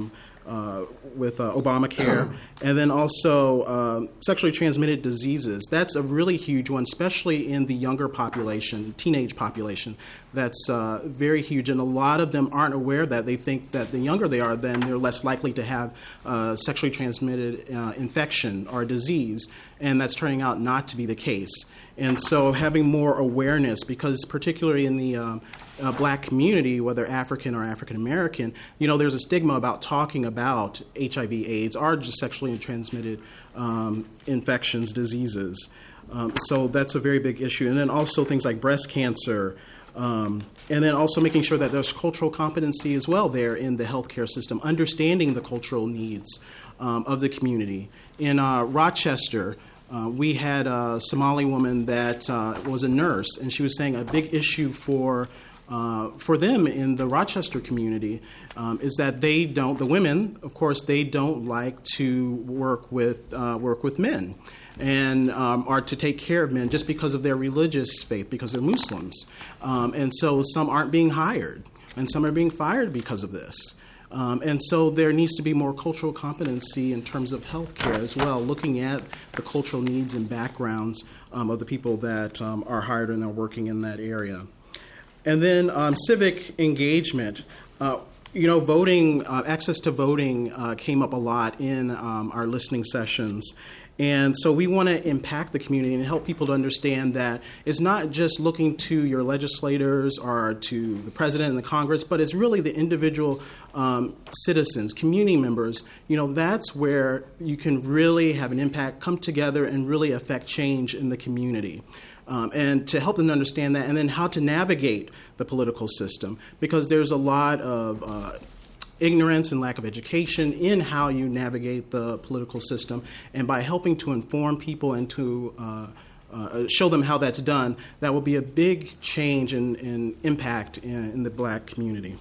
uh, with uh, Obamacare, and then also um, sexually transmitted diseases. That's a really huge one, especially in the younger population, teenage population. That's uh, very huge, and a lot of them aren't aware that. They think that the younger they are, then they're less likely to have uh, sexually transmitted uh, infection or disease, and that's turning out not to be the case. And so having more awareness, because particularly in the um, uh, black community, whether African or African American, you know, there's a stigma about talking about H I V AIDS or just sexually transmitted um, infections, diseases. Um, so that's a very big issue. And then also things like breast cancer, um, and then also making sure that there's cultural competency as well there in the healthcare system, understanding the cultural needs um, of the community. In uh, Rochester, Uh, we had a Somali woman that uh, was a nurse, and she was saying a big issue for uh, for them in the Rochester community um, is that they don't. The women, of course, they don't like to work with uh, work with men, and um, or to take care of men just because of their religious faith, because they're Muslims, um, and so some aren't being hired, and some are being fired because of this. Um, and so there needs to be more cultural competency in terms of healthcare as well, looking at the cultural needs and backgrounds um, of the people that um, are hired and are working in that area. And then um, civic engagement. Uh, you know, voting, uh, access to voting uh, came up a lot in um, our listening sessions. And so we want to impact the community and help people to understand that it's not just looking to your legislators or to the president and the Congress, but it's really the individual um, citizens, community members. You know, that's where you can really have an impact, come together, and really affect change in the community. Um, and to help them understand that, and then how to navigate the political system, because there's a lot of uh, ignorance and lack of education in how you navigate the political system, and by helping to inform people and to uh, uh, show them how that's done, that will be a big change and in, in impact in, in the black community.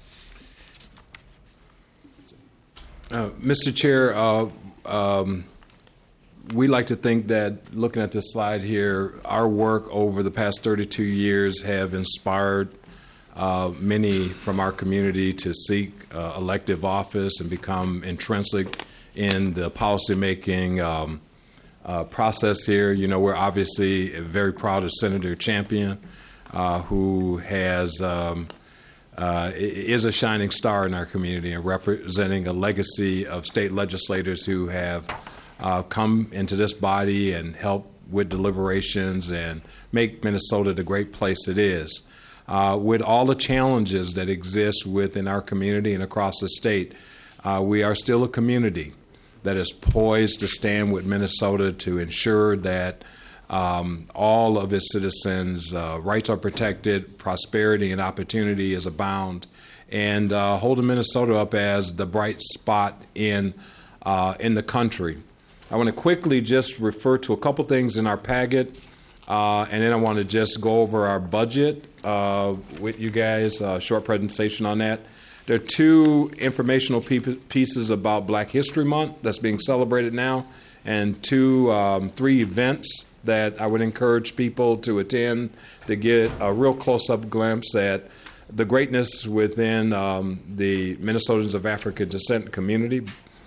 Uh, Mister Chair, uh, um, we like to think that, looking at this slide here, our work over the past thirty-two years have inspired Uh, many from our community to seek uh, elective office and become intrinsic in the policymaking um, uh, process here. You know, we're obviously very proud of Senator Champion, uh, who has um, uh, is a shining star in our community and representing a legacy of state legislators who have uh, come into this body and helped with deliberations and make Minnesota the great place it is. Uh, with all the challenges that exist within our community and across the state, uh, we are still a community that is poised to stand with Minnesota to ensure that um, all of its citizens' uh, rights are protected, prosperity and opportunity is abound, and uh, holding Minnesota up as the bright spot in uh, in the country. I want to quickly just refer to a couple things in our packet, uh, and then I want to just go over our budget Uh, with you guys, a uh, short presentation on that. There are two informational pe- pieces about Black History Month that's being celebrated now, and two, um, three events that I would encourage people to attend to get a real close-up glimpse at the greatness within um, the Minnesotans of African descent community.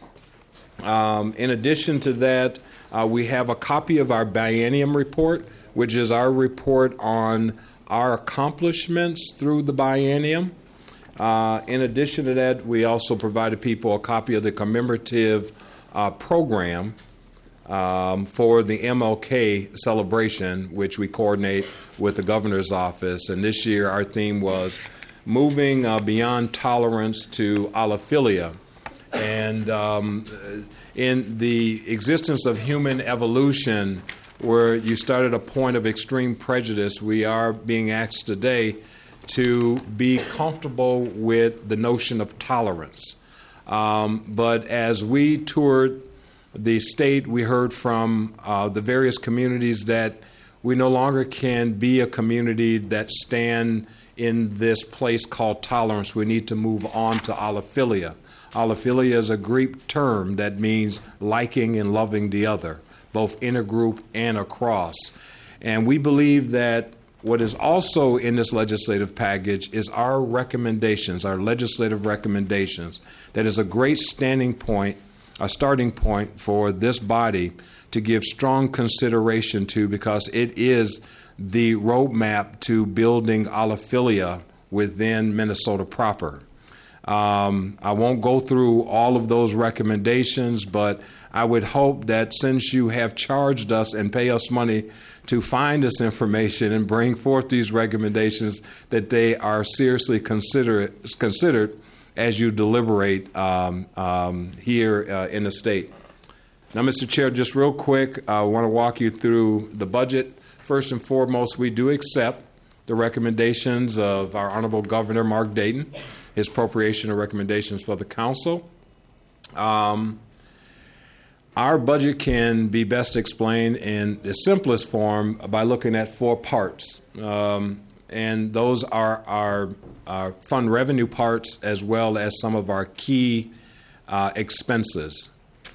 Um, in addition to that, uh, we have a copy of our biennium report, which is our report on our accomplishments through the biennium. Uh, in addition to that, we also provided people a copy of the commemorative uh, program um, for the M L K celebration, which we coordinate with the governor's office. And this year, our theme was moving uh, beyond tolerance to allophilia. And um, in the existence of human evolution, where you start at a point of extreme prejudice, we are being asked today to be comfortable with the notion of tolerance. Um, but as we toured the state, we heard from uh, the various communities that we no longer can be a community that stand in this place called tolerance. We need to move on to allophilia. Allophilia is a Greek term that means liking and loving the other, both intergroup and across. And we believe that what is also in this legislative package is our recommendations, our legislative recommendations. That is a great standing point, a starting point for this body to give strong consideration to, because it is the roadmap to building allophilia within Minnesota proper. Um, I won't go through all of those recommendations, but I would hope that since you have charged us and pay us money to find this information and bring forth these recommendations, that they are seriously considered considered as you deliberate um, um, here uh, in the state. Now, Mister Chair, just real quick, I want to walk you through the budget. First and foremost, we do accept the recommendations of our Honorable Governor Mark Dayton, his appropriation and recommendations for the council. Um, our budget can be best explained in the simplest form by looking at four parts. Um, and those are our, our fund revenue parts as well as some of our key uh, expenses.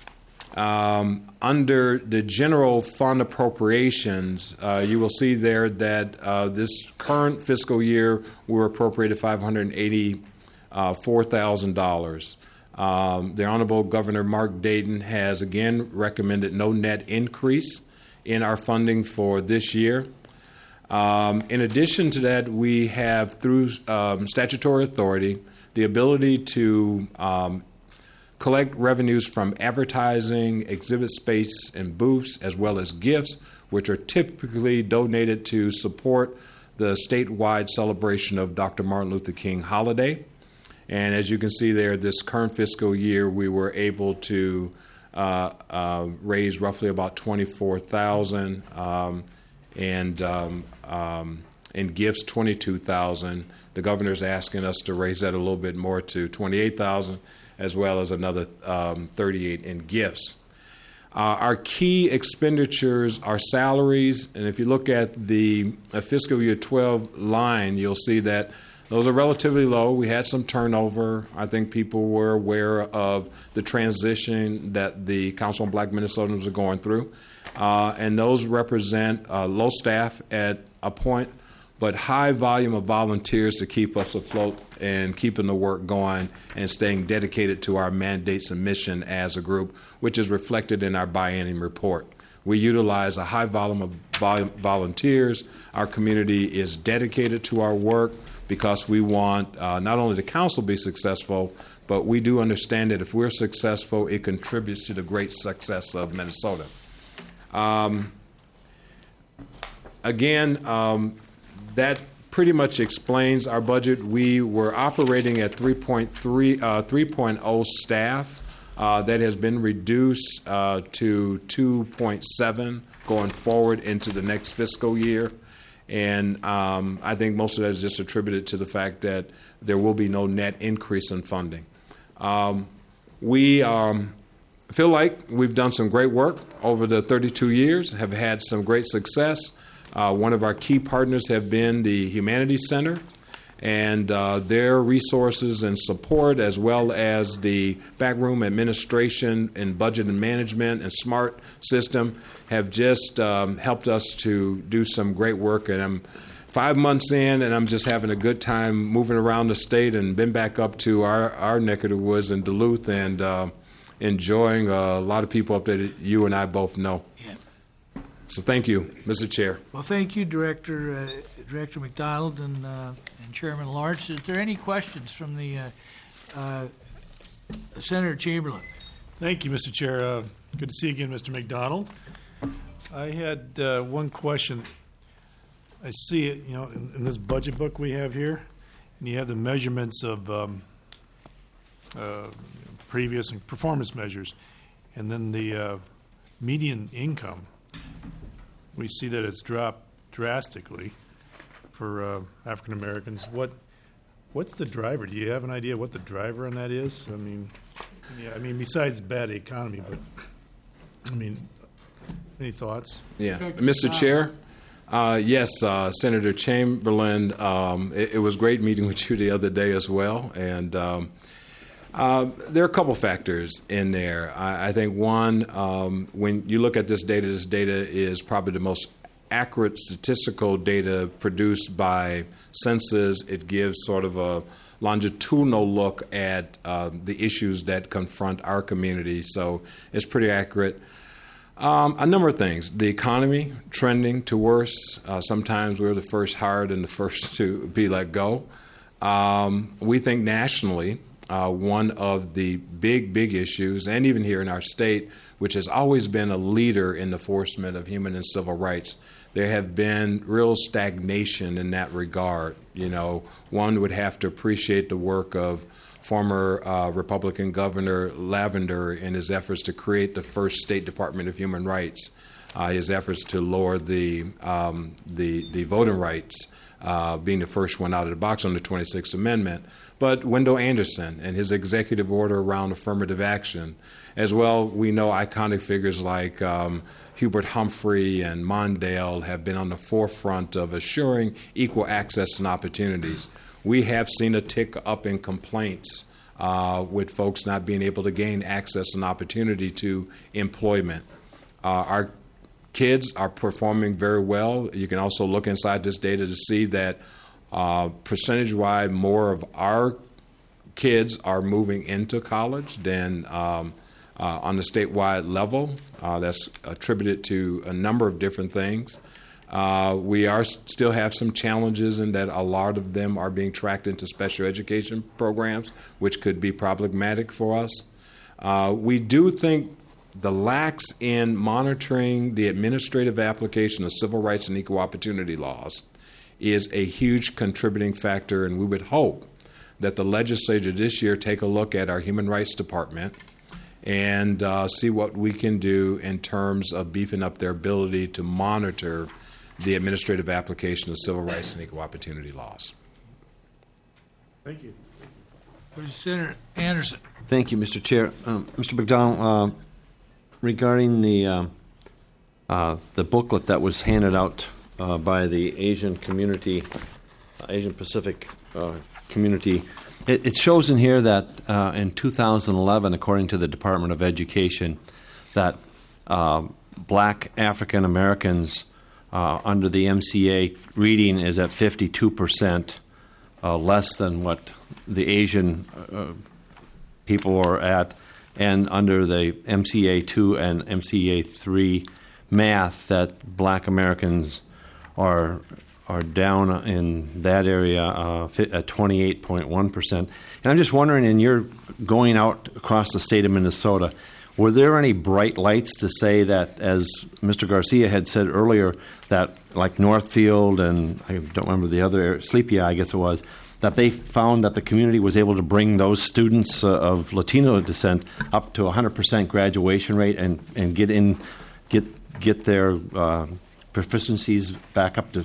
Um, under the general fund appropriations, uh, you will see there that uh, this current fiscal year we're appropriated five hundred eighty-four thousand dollars. Um, the Honorable Governor Mark Dayton has again recommended no net increase in our funding for this year. Um, in addition to that, we have, through um, statutory authority, the ability to um, collect revenues from advertising, exhibit space, and booths, as well as gifts, which are typically donated to support the statewide celebration of Doctor Martin Luther King holiday. And as you can see there, this current fiscal year, we were able to uh, uh, raise roughly about twenty-four thousand dollars, um, and um, um, in gifts, twenty-two thousand dollars. The governor's asking us to raise that a little bit more to twenty-eight thousand dollars, as well as another um, thirty-eight in gifts. Uh, our key expenditures are salaries, and if you look at the uh, fiscal year twelve line, you'll see that those are relatively low. We had some turnover. I think people were aware of the transition that the Council on Black Minnesotans are going through, uh, and those represent uh, low staff at a point, but high volume of volunteers to keep us afloat and keeping the work going and staying dedicated to our mandates and mission as a group, which is reflected in our biennium report. We utilize a high volume of vol- volunteers. Our community is dedicated to our work because we want uh, not only the council to be successful, but we do understand that if we're successful, it contributes to the great success of Minnesota. Um, again, um, that pretty much explains our budget. We were operating at three point three, uh, three point oh staff. Uh, that has been reduced uh, to two point seven going forward into the next fiscal year. And um, I think most of that is just attributed to the fact that there will be no net increase in funding. Um, we um, feel like we've done some great work over the thirty-two years, have had some great success. Uh, one of our key partners have been the Humanities Center, and uh, their resources and support, as well as the backroom administration and budget and management and SMART system, have just um, helped us to do some great work. And I'm five months in, and I'm just having a good time moving around the state and been back up to our, our neck of the woods in Duluth and uh, enjoying a lot of people up there that you and I both know. Yeah. So thank you, Mister Chair. Well, thank you, Director uh, Director McDonald and, uh, and Chairman Lawrence. Is there any questions from the uh, uh, Senator Chamberlain? Thank you, Mister Chair. Uh, good to see you again, Mister McDonald. I had uh, one question. I see it, you know, in, in this budget book we have here, and you have the measurements of um, uh, previous and performance measures, and then the uh, median income. We see that it's dropped drastically for uh, African Americans. What, what's the driver? Do you have an idea what the driver on that is? I mean, yeah, I mean besides bad economy, but I mean, any thoughts? Yeah, Mister Chair. Uh, yes, uh, Senator Chamberlain. Um, it, it was great meeting with you the other day as well, and um, uh, there are a couple factors in there. I, I think one, um, when you look at this data, this data is probably the most accurate statistical data produced by census. It gives sort of a longitudinal look at uh, the issues that confront our community. So it's pretty accurate. Um, a number of things. The economy trending to worse. Uh, sometimes we're the first hired and the first to be let go. Um, we think nationally, uh, one of the big, big issues, and even here in our state, which has always been a leader in the enforcement of human and civil rights, there have been real stagnation in that regard. You know, one would have to appreciate the work of former uh, Republican Governor Lavender in his efforts to create the first State Department of Human Rights, uh, his efforts to lower the um, the, the voting rights, uh, being the first one out of the box on the twenty-sixth Amendment. But Wendell Anderson and his executive order around affirmative action, as well, we know iconic figures like um, Hubert Humphrey and Mondale have been on the forefront of assuring equal access and opportunities. We have seen a tick up in complaints uh, with folks not being able to gain access and opportunity to employment. Uh, our kids are performing very well. You can also look inside this data to see that uh, percentage-wise, more of our kids are moving into college than um, uh, on the statewide level. Uh, that's attributed to a number of different things. Uh, we are still have some challenges in that a lot of them are being tracked into special education programs, which could be problematic for us. Uh, we do think the lacks in monitoring the administrative application of civil rights and equal opportunity laws is a huge contributing factor, and we would hope that the legislature this year take a look at our Human Rights Department and uh, see what we can do in terms of beefing up their ability to monitor the administrative application of civil rights and equal opportunity laws. Thank you. Senator Anderson. Thank you, Mister Chair. Um, Mister McDonald, uh, regarding the uh, uh, the booklet that was handed out uh, by the Asian community, uh, Asian Pacific uh, community, it, it shows in here that uh, in two thousand eleven, according to the Department of Education, that uh, black African Americans uh, under the M C A reading is at fifty-two percent uh, less than what the Asian uh, people are at, and under the M C A two and M C A three math, that black Americans are are down in that area uh, at twenty-eight point one percent. And I'm just wondering, in your going out across the state of Minnesota, were there any bright lights to say that, as Mister Garcia had said earlier, that like Northfield and I don't remember the other area, Sleepy Eye, I guess it was, that they found that the community was able to bring those students uh, of Latino descent up to one hundred percent graduation rate and, and get in, get get their uh, proficiencies back up to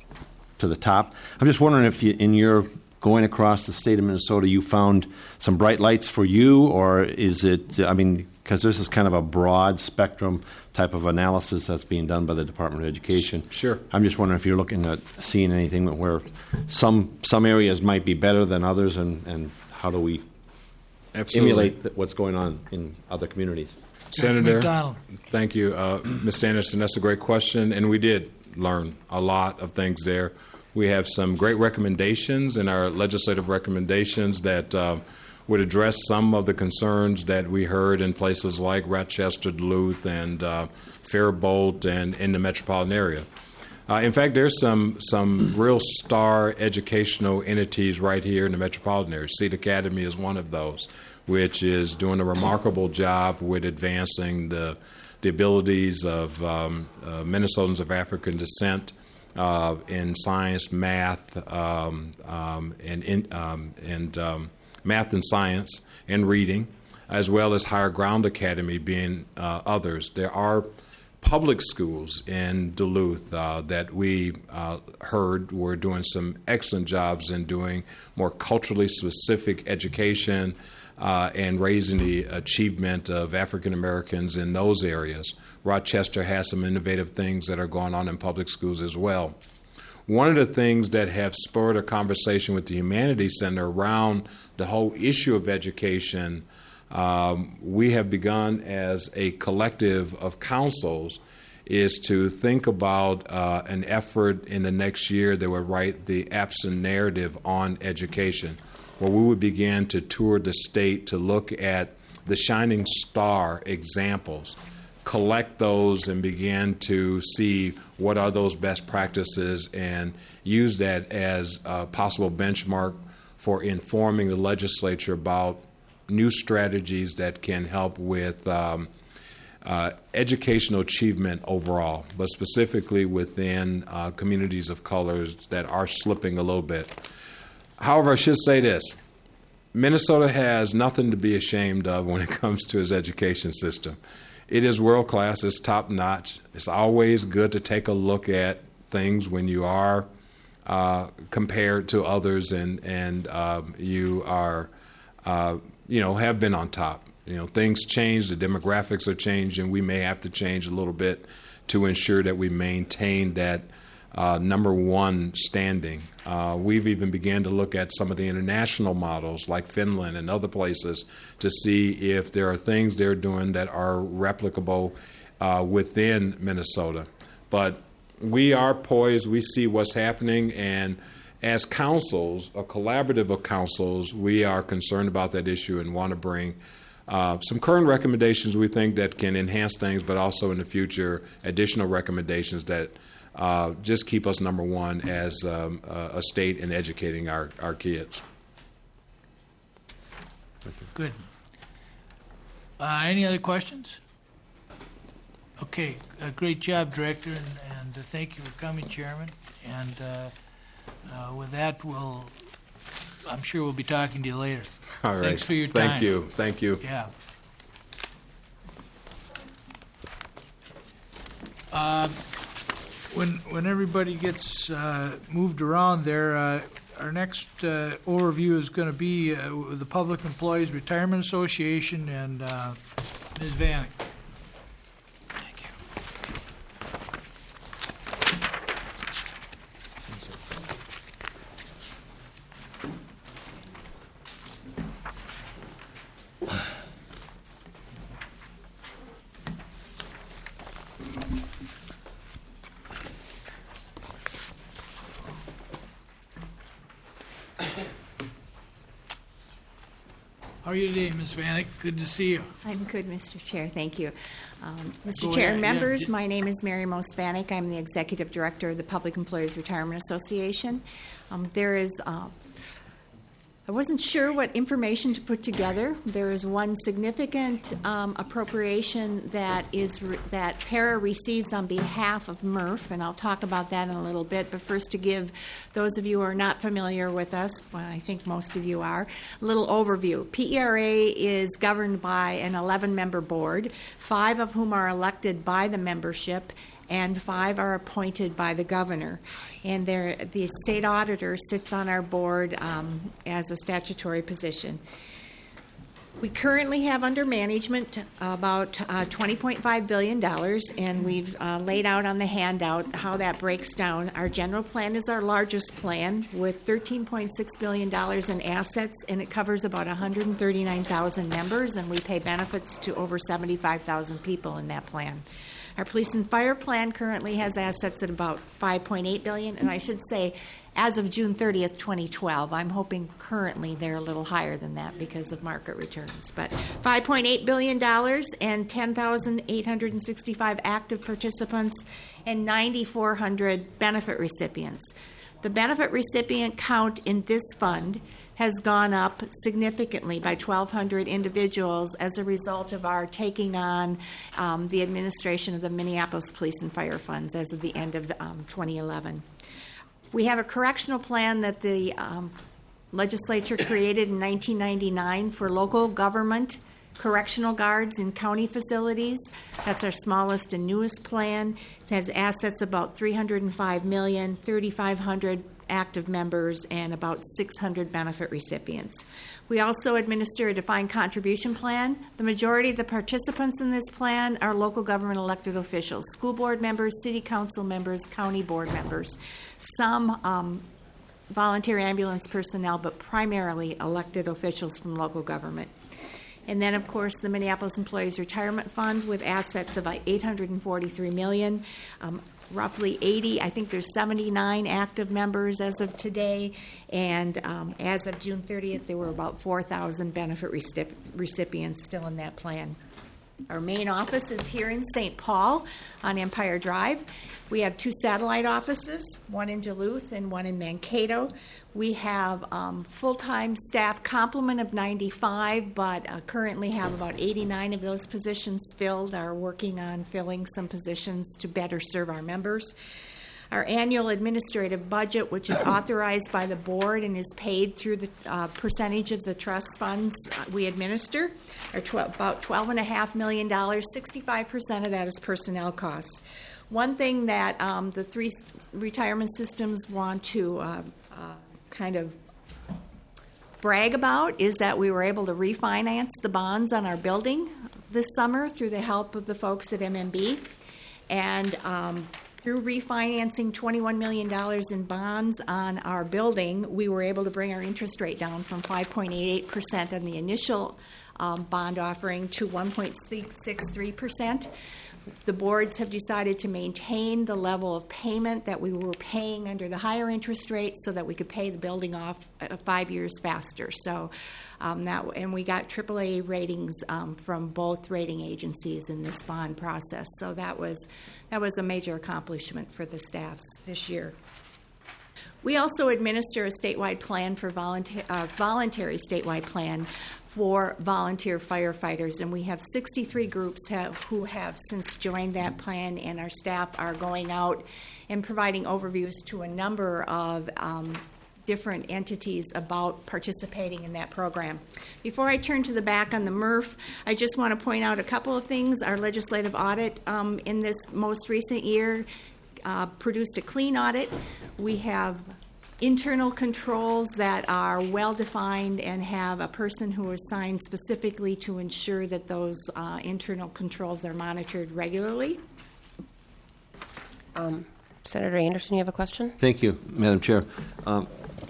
to the top. I'm just wondering if you, in your going across the state of Minnesota, you found some bright lights for you, or is it, I mean, because this is kind of a broad spectrum type of analysis that's being done by the Department of Education. Sure. I'm just wondering if you're looking at seeing anything where some some areas might be better than others, and, and how do we Absolutely. emulate th- what's going on in other communities? Senator, McDonald. thank you. Uh, Miz Anderson, that's a great question, and we did learn a lot of things there. We have some great recommendations in our legislative recommendations that uh, would address some of the concerns that we heard in places like Rochester, Duluth, and uh, Faribault, and in the metropolitan area. Uh, in fact, there's some some real star educational entities right here in the metropolitan area. Seed Academy is one of those, which is doing a remarkable job with advancing the the abilities of um, uh, Minnesotans of African descent uh, in science, math, um, um, and in, um, and um, math and science and reading, as well as Higher Ground Academy being uh, others. There are public schools in Duluth uh, that we uh, heard were doing some excellent jobs in doing more culturally specific education uh, and raising the achievement of African Americans in those areas. Rochester has some innovative things that are going on in public schools as well. One of the things that have spurred a conversation with the Humanities Center around the whole issue of education, um, we have begun as a collective of councils is to think about uh, an effort in the next year that would write the absent narrative on education, where we would begin to tour the state to look at the shining star examples, collect those and begin to see what are those best practices and use that as a possible benchmark for informing the legislature about new strategies that can help with um, uh, educational achievement overall, but specifically within uh, communities of colors that are slipping a little bit. However, I should say this. Minnesota has nothing to be ashamed of when it comes to its education system. It is world-class. It's top-notch. It's always good to take a look at things when you are uh, compared to others and, and uh, you are, uh, you know, have been on top. You know, things change, the demographics are changing. We may have to change a little bit to ensure that we maintain that uh, number one standing. Uh, we've even began to look at some of the international models like Finland and other places to see if there are things they're doing that are replicable uh, within Minnesota. But we are poised, we see what's happening, and as councils, a collaborative of councils, we are concerned about that issue and want to bring Uh, some current recommendations we think that can enhance things, but also in the future, additional recommendations that uh, just keep us number one as um, a state in educating our, our kids. Good. Uh, any other questions? Okay, uh, great job, Director, and, and uh, thank you for coming, Chairman. And uh, uh, with that, we'll, I'm sure we'll be talking to you later. All right. Thanks for your time. Thank you. Thank you. Yeah. Uh, when when everybody gets uh, moved around there, uh, our next uh, overview is going to be uh, with the Public Employees Retirement Association and uh, Miz Vanek. Thank you. How are you today, Miz Vanek? Good to see you. I'm good, Mister Chair. Thank you. Um, Mister Go Chair ahead. and Yeah, members, d- my name is Mary Most Vanek. I'm the Executive Director of the Public Employees Retirement Association. Um, there is, uh, I wasn't sure what information to put together. There is one significant um, appropriation that is re- that PARA receives on behalf of M R F, and I'll talk about that in a little bit. But first, to give those of you who are not familiar with us, well, I think most of you are, a little overview. P E R A is governed by an eleven-member board, five of whom are elected by the membership, and five are appointed by the governor. And there, the state auditor sits on our board um, as a statutory position. We currently have under management about uh, twenty point five billion dollars, and we've uh, laid out on the handout how that breaks down. Our general plan is our largest plan with thirteen point six billion dollars in assets, and it covers about one hundred thirty-nine thousand members, and we pay benefits to over seventy-five thousand people in that plan. Our police and fire plan currently has assets at about five point eight billion dollars, and I should say, as of June thirtieth, twenty twelve, I'm hoping currently they're a little higher than that because of market returns. But five point eight billion dollars and ten thousand eight hundred sixty-five active participants and nine thousand four hundred benefit recipients. The benefit recipient count in this fund has gone up significantly by twelve hundred individuals as a result of our taking on um, the administration of the Minneapolis Police and Fire Funds as of the end of um, twenty eleven. We have a correctional plan that the um, legislature created in nineteen ninety-nine for local government correctional guards in county facilities. That's our smallest and newest plan. It has assets about three hundred five million dollars, three thousand five hundred active members, and about six hundred benefit recipients. We also administer a defined contribution plan. The majority of the participants in this plan are local government elected officials, school board members, city council members, county board members, some um, volunteer ambulance personnel, but primarily elected officials from local government. And then, of course, the Minneapolis Employees Retirement Fund with assets of eight hundred forty-three million dollars. Um, roughly eighty, I think there's seventy-nine active members as of today, and um, as of June thirtieth, there were about four thousand benefit recip- recipients still in that plan. Our main office is here in Saint Paul on Empire Drive. We have two satellite offices, one in Duluth and one in Mankato. We have um, full-time staff complement of ninety-five, but uh, currently have about eighty-nine of those positions filled, are working on filling some positions to better serve our members. Our annual administrative budget, which is authorized by the board and is paid through the uh, percentage of the trust funds we administer, are twelve, about twelve point five million dollars. sixty-five percent of that is personnel costs. One thing that um, the three retirement systems want to uh, uh, kind of brag about is that we were able to refinance the bonds on our building this summer through the help of the folks at M M B. And um, through refinancing twenty-one million dollars in bonds on our building, we were able to bring our interest rate down from five point eight eight percent on the initial um, bond offering to one point six three percent. The boards have decided to maintain the level of payment that we were paying under the higher interest rate so that we could pay the building off uh, five years faster. So um, that, and we got triple A ratings um, from both rating agencies in this bond process. So that was that was a major accomplishment for the staffs this year. We also administer a statewide plan for volunteer, uh, voluntary statewide plan for volunteer firefighters, and we have sixty-three groups have, who have since joined that plan, and our staff are going out and providing overviews to a number of um, different entities about participating in that program. Before I turn to the back on the M R F, I just want to point out a couple of things. Our legislative audit um, in this most recent year uh, produced a clean audit. We have internal controls that are well-defined and have a person who is assigned specifically to ensure that those uh, internal controls are monitored regularly. Um, Senator Anderson, you have a question? Thank you, Madam Chair. Um,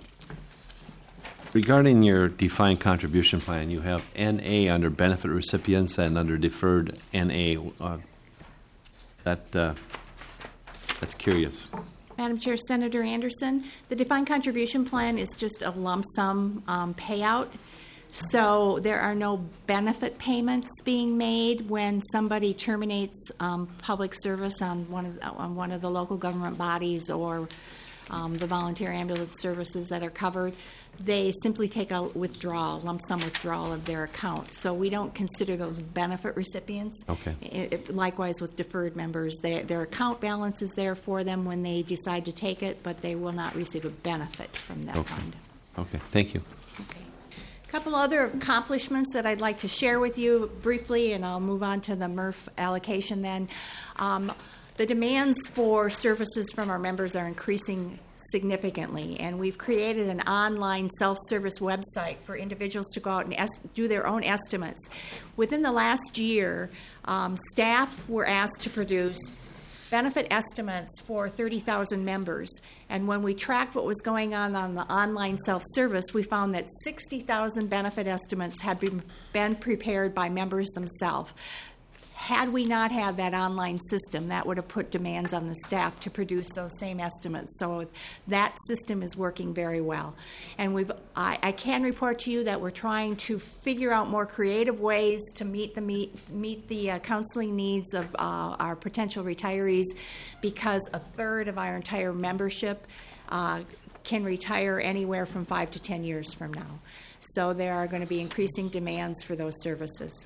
regarding your defined contribution plan, you have N A under benefit recipients and under deferred N A. Uh, that uh, that's curious. Madam Chair, Senator Anderson, the defined contribution plan is just a lump sum um, payout. So there are no benefit payments being made when somebody terminates um, public service on one of the, on one of the local government bodies or um, the volunteer ambulance services that are covered. They simply take a withdrawal, lump sum withdrawal of their account. So we don't consider those benefit recipients. Okay. It, it, likewise with deferred members, they, their account balance is there for them when they decide to take it, but they will not receive a benefit from that Okay. fund. Okay. Thank you. Okay. A couple other accomplishments that I'd like to share with you briefly, and I'll move on to the M R F allocation then. Um, the demands for services from our members are increasing significantly, and we've created an online self-service website for individuals to go out and es- do their own estimates. Within the last year, um, staff were asked to produce benefit estimates for thirty thousand members, and when we tracked what was going on on the online self-service, we found that sixty thousand benefit estimates had been, been prepared by members themselves. Had we not had that online system, that would have put demands on the staff to produce those same estimates. So that system is working very well. And we've, I, I can report to you that we're trying to figure out more creative ways to meet the meet, meet the uh, counseling needs of uh, our potential retirees, because a third of our entire membership uh, can retire anywhere from five to ten years from now. So there are going to be increasing demands for those services.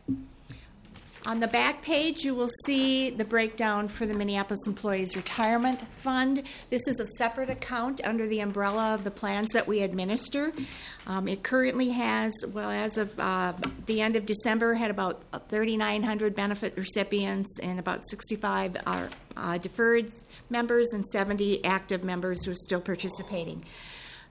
On the back page, you will see the breakdown for the Minneapolis Employees Retirement Fund. This is a separate account under the umbrella of the plans that we administer. Um, it currently has, well, as of uh, the end of December, had about thirty-nine hundred benefit recipients and about sixty-five are uh, deferred members and seventy active members who are still participating.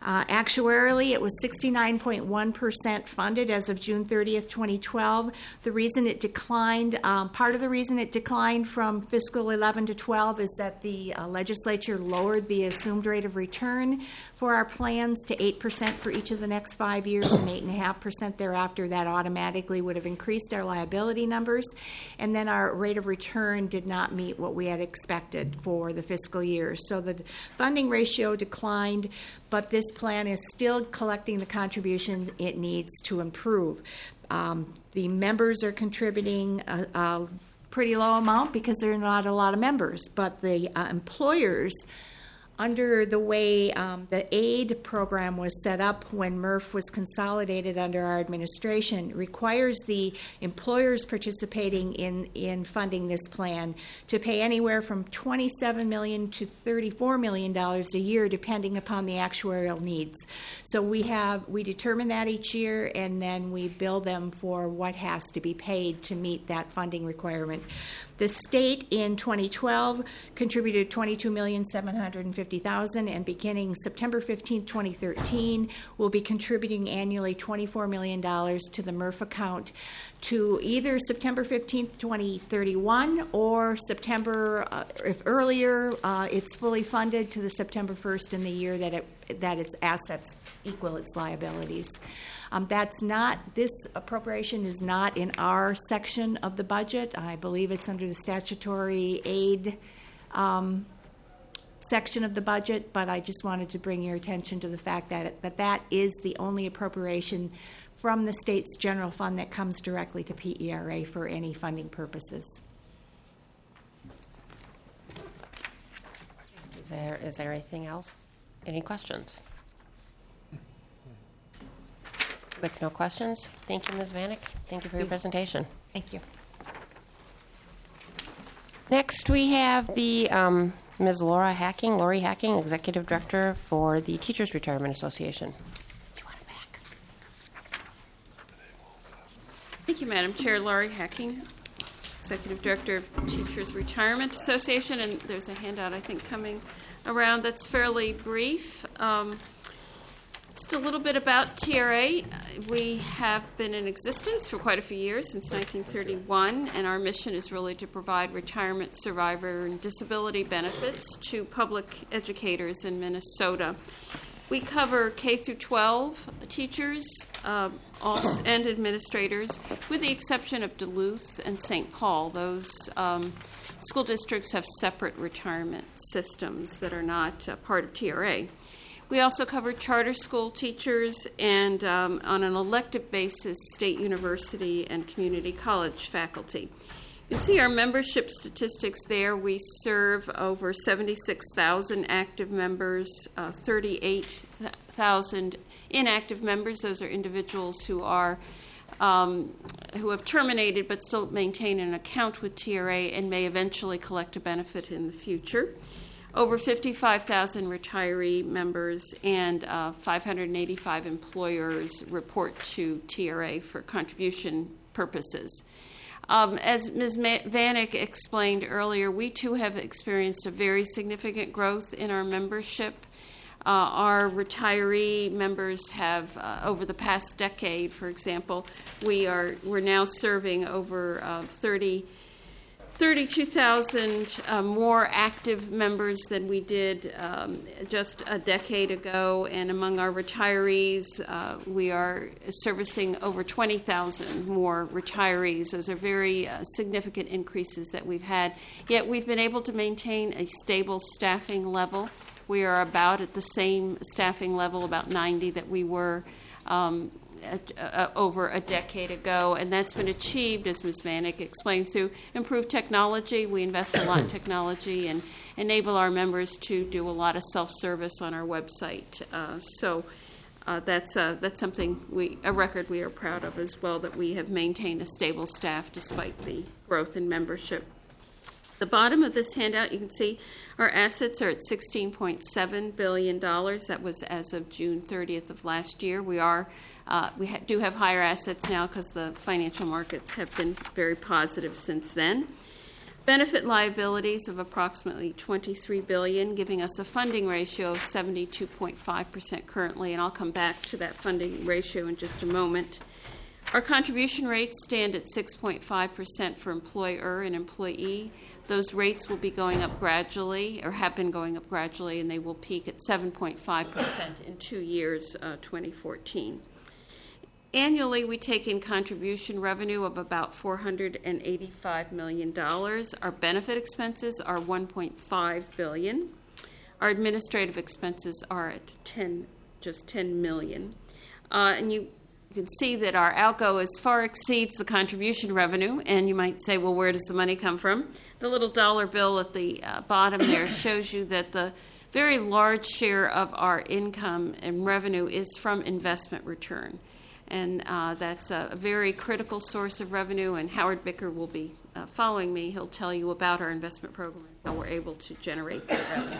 Uh, actuarially, it was sixty-nine point one percent funded as of June thirtieth, twenty twelve. The reason it declined, um, part of the reason it declined from fiscal eleven to twelve is that the uh, legislature lowered the assumed rate of return for our plans to eight percent for each of the next five years and eight point five percent thereafter. That automatically would have increased our liability numbers. And then our rate of return did not meet what we had expected for the fiscal year. So the funding ratio declined, but this plan is still collecting the contribution it needs to improve. Um, the members are contributing a, a pretty low amount because there are not a lot of members, but the uh, employers, under the way um, the aid program was set up when M R F was consolidated under our administration, requires the employers participating in, in funding this plan to pay anywhere from twenty-seven million dollars to thirty-four million dollars a year, depending upon the actuarial needs. So we have we determine that each year, and then we bill them for what has to be paid to meet that funding requirement. The state in twenty twelve contributed twenty-two million seven hundred fifty thousand dollars, and beginning September fifteenth, twenty thirteen, will be contributing annually twenty-four million dollars to the M R F account to either September fifteenth, twenty thirty-one, or September, uh, if earlier, uh, it's fully funded to the September first in the year that it, that its assets equal its liabilities. Um, that's not, this appropriation is not in our section of the budget. I believe it's under the statutory aid um, section of the budget, but I just wanted to bring your attention to the fact that, that that is the only appropriation from the state's general fund that comes directly to P E R A for any funding purposes. Is there, is there anything else? Any questions? With no questions, thank you, Miz Vanek. Thank you for your presentation. Thank you. Next, we have the um, Miz Laura Hacking, Lori Hacking, Executive Director for the Teachers Retirement Association. Do you want it back? Thank you, Madam Chair. Lori Hacking, Executive Director of Teachers Retirement Association, and there's a handout, I think, coming around that's fairly brief. Um, Just a little bit about T R A. We have been in existence for quite a few years, since nineteen thirty-one, and our mission is really to provide retirement, survivor, and disability benefits to public educators in Minnesota. We cover K through twelve teachers uh, all, and administrators, with the exception of Duluth and Saint Paul. Those um, school districts have separate retirement systems that are not uh, part of T R A. We also cover charter school teachers and, um, on an elective basis, state university and community college faculty. You can see our membership statistics there. We serve over seventy-six thousand active members, uh, thirty-eight thousand inactive members. Those are individuals who are um, who have terminated but still maintain an account with T R A and may eventually collect a benefit in the future. Over fifty-five thousand retiree members and uh, five hundred eighty-five employers report to T R A for contribution purposes. Um, as Miz Vanek explained earlier, we too have experienced a very significant growth in our membership. Uh, our retiree members have, uh, over the past decade, for example, we are we're now serving over uh, thirty. thirty-two thousand uh, more active members than we did um, just a decade ago, and among our retirees, uh, we are servicing over twenty thousand more retirees. Those are very uh, significant increases that we've had, yet we've been able to maintain a stable staffing level. We are about at the same staffing level, about ninety, that we were um, Uh, over a decade ago, and that's been achieved, as Miz Vanek explained, through improved technology. We invest a lot in technology and enable our members to do a lot of self-service on our website. Uh, so uh, that's uh, that's something we a record we are proud of as well, that we have maintained a stable staff despite the growth in membership. The bottom of this handout, you can see our assets are at sixteen point seven billion dollars. That was as of June thirtieth of last year. We are uh, we ha- do have higher assets now because the financial markets have been very positive since then. benefit liabilities of approximately twenty-three billion dollars, giving us a funding ratio of seventy-two point five percent currently, and I'll come back to that funding ratio in just a moment. Our contribution rates stand at six point five percent for employer and employee. Those rates will be going up gradually, or have been going up gradually, and they will peak at seven point five percent in two years, uh, twenty fourteen. Annually, we take in contribution revenue of about four hundred eighty-five million dollars. Our benefit expenses are one point five billion dollars. Our administrative expenses are at ten, just ten million dollars. Uh, and you You can see that our outgo is far exceeds the contribution revenue, and you might say, well, where does the money come from? The little dollar bill at the uh, bottom there shows you that the very large share of our income and revenue is from investment return, and uh, that's a, a very critical source of revenue, and Howard Bicker will be uh, following me. He'll tell you about our investment program and how we're able to generate that revenue.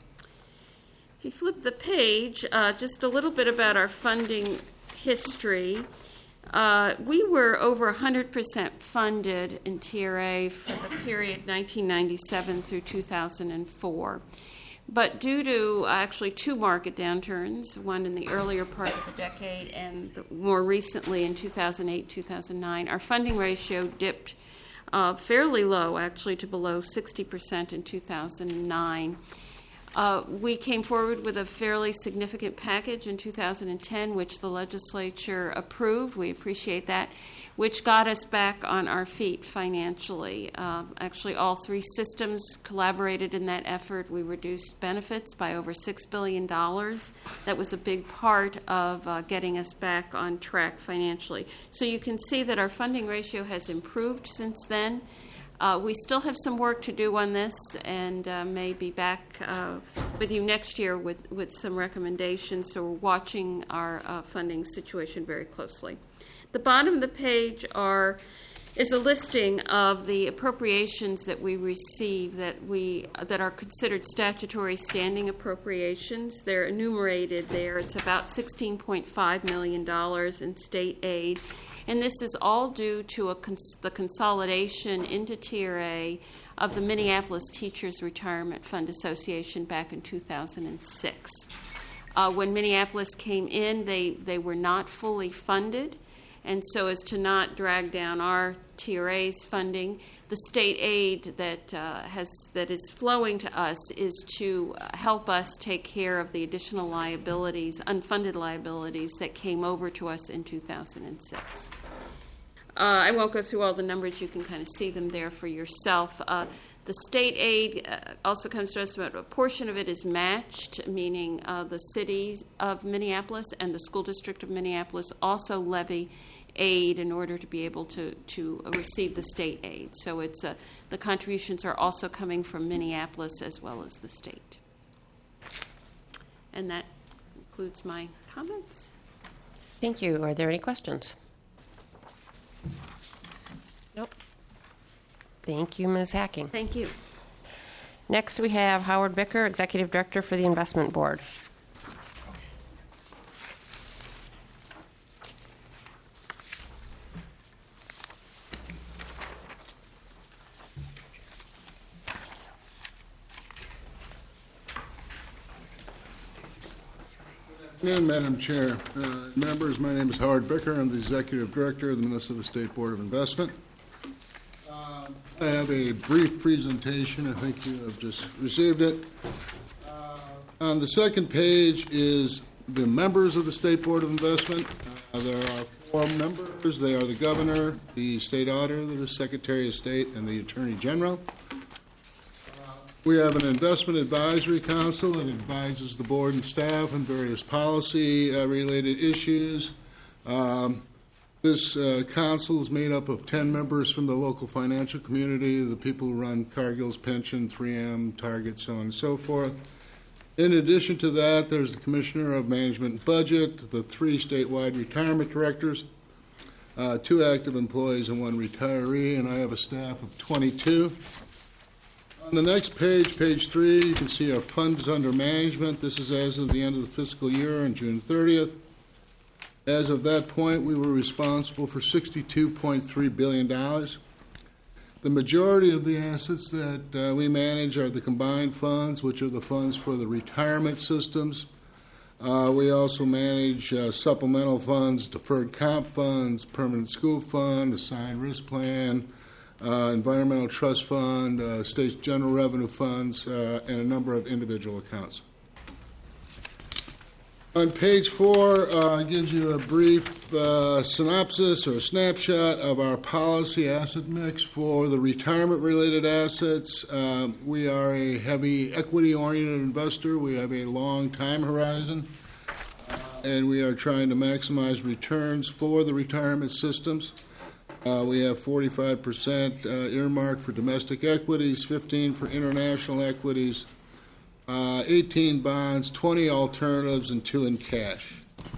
If you flip the page, uh, just a little bit about our funding history. Uh, we were over one hundred percent funded in T R A for the period nineteen ninety-seven through two thousand four. But due to uh, actually two market downturns, one in the earlier part of the decade and the, more recently in two thousand eight, two thousand nine, our funding ratio dipped uh, fairly low, actually to below sixty percent in two thousand nine. Uh, we came forward with a fairly significant package in two thousand ten, which the legislature approved. We appreciate that, which got us back on our feet financially. Uh, actually, all three systems collaborated in that effort. We reduced benefits by over six billion dollars. That was a big part of uh, getting us back on track financially. So you can see that our funding ratio has improved since then. Uh, we still have some work to do on this, and uh, may be back uh, with you next year with, with some recommendations. So we're watching our uh, funding situation very closely. The bottom of the page are is a listing of the appropriations that we receive that we that are considered statutory standing appropriations. They're enumerated there. It's about sixteen point five million dollars in state aid. And this is all due to a cons- the consolidation into T R A of the Minneapolis Teachers Retirement Fund Association back in two thousand six. Uh, when Minneapolis came in, they, they were not fully funded, and so as to not drag down our T R A's funding, the state aid that uh, has that is flowing to us is to help us take care of the additional liabilities, unfunded liabilities that came over to us in two thousand six. Uh, I won't go through all the numbers. You can kind of see them there for yourself. Uh, the state aid uh, also comes to us, but a portion of it is matched, meaning uh, the cities of Minneapolis and the school district of Minneapolis also levy aid in order to be able to, to receive the state aid. So it's uh, the contributions are also coming from Minneapolis as well as the state. And that concludes my comments. Thank you. Are there any questions? Nope. Thank you, Miz Hacking. Thank you. Next, we have Howard Bicker, Executive Director for the Investment Board. Good afternoon, Madam Chair. Uh, members, my name is Howard Bicker. I'm the Executive Director of the Minnesota State Board of Investment. Uh, I have a brief presentation. I think you have just received it. Uh, on the second page is the members of the State Board of Investment. Uh, there are four members. They are the Governor, the State Auditor, the Secretary of State, and the Attorney General. We have an investment advisory council that advises the board and staff on various policy-related uh, issues. Um, this uh, council is made up of ten members from the local financial community, the people who run Cargill's Pension, three M, Target, so on and so forth. In addition to that, there's the Commissioner of Management and Budget, the three statewide retirement directors, uh, two active employees and one retiree, and I have a staff of twenty-two. On the next page, page three, you can see our funds under management. This is as of the end of the fiscal year on June thirtieth. As of that point, we were responsible for sixty-two point three billion dollars. The majority of the assets that uh, we manage are the combined funds, which are the funds for the retirement systems. Uh, we also manage uh, supplemental funds, deferred comp funds, permanent school fund, assigned risk plan, uh, environmental trust fund, uh, state's general revenue funds, uh, and a number of individual accounts. On page four, uh, it gives you a brief uh, synopsis or a snapshot of our policy asset mix for the retirement-related assets. Uh, we are a heavy equity-oriented investor. We have a long time horizon, uh, and we are trying to maximize returns for the retirement systems. Uh, we have forty-five percent uh, earmarked for domestic equities, fifteen percent for international equities, Uh, eighteen bonds, twenty alternatives, and two in cash.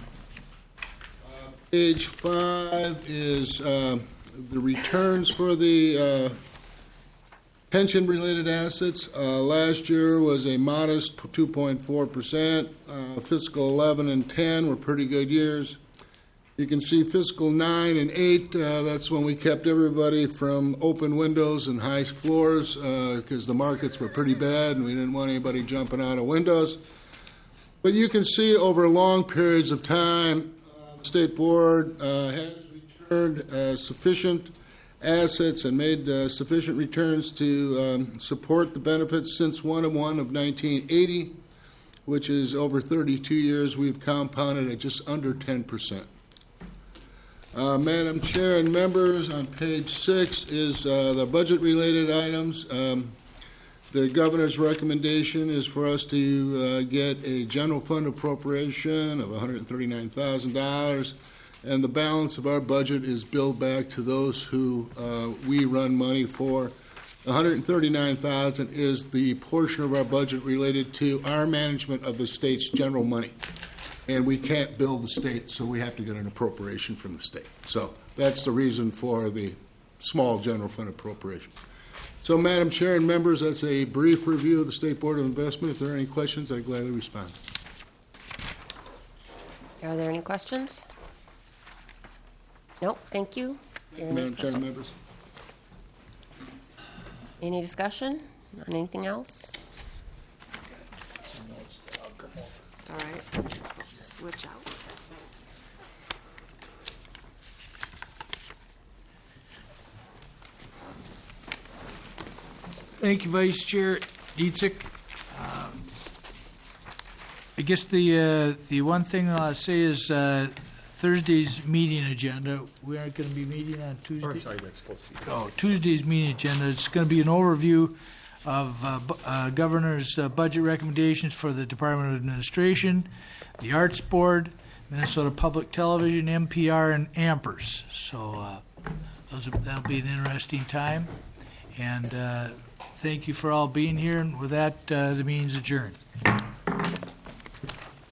Uh, page five is uh, the returns for the uh, pension-related assets. Uh, last year was a modest two point four percent. Uh, fiscal eleven and ten were pretty good years. You can see fiscal nine and eight, uh, that's when we kept everybody from open windows and high floors because uh, the markets were pretty bad and we didn't want anybody jumping out of windows. But you can see over long periods of time, uh, the State Board uh, has returned uh, sufficient assets and made uh, sufficient returns to um, support the benefits since one of one of nineteen eighty, which is over thirty-two years. We've compounded at just under ten percent. Uh, Madam Chair and members, on page six is uh, the budget-related items. Um, the governor's recommendation is for us to uh, get a general fund appropriation of one hundred thirty-nine thousand dollars, and the balance of our budget is billed back to those who uh, we run money for. one hundred thirty-nine thousand dollars is the portion of our budget related to our management of the state's general money. And we can't bill the state, so we have to get an appropriation from the state. So that's the reason for the small general fund appropriation. So, Madam Chair and members, that's a brief review of the State Board of Investment. If there are any questions, I'd gladly respond. Are there any questions? No, thank you. Madam Chair and members. Any discussion on anything else? All right. Switch out. Thank you, Vice Chair Dietzig. Um, I guess the uh, the one thing I'll say is uh, Thursday's meeting agenda. We aren't going to be meeting on Tuesday. Oh, I'm sorry, that's supposed to be. Oh, Tuesday's meeting agenda. It's going to be an overview of uh, bu- uh, Governor's uh, budget recommendations for the Department of Administration, the Arts Board, Minnesota Public Television, N P R, and AMPERS. So uh, those are, that'll be an interesting time. And uh, thank you for all being here. And with that, uh, the meeting's adjourned.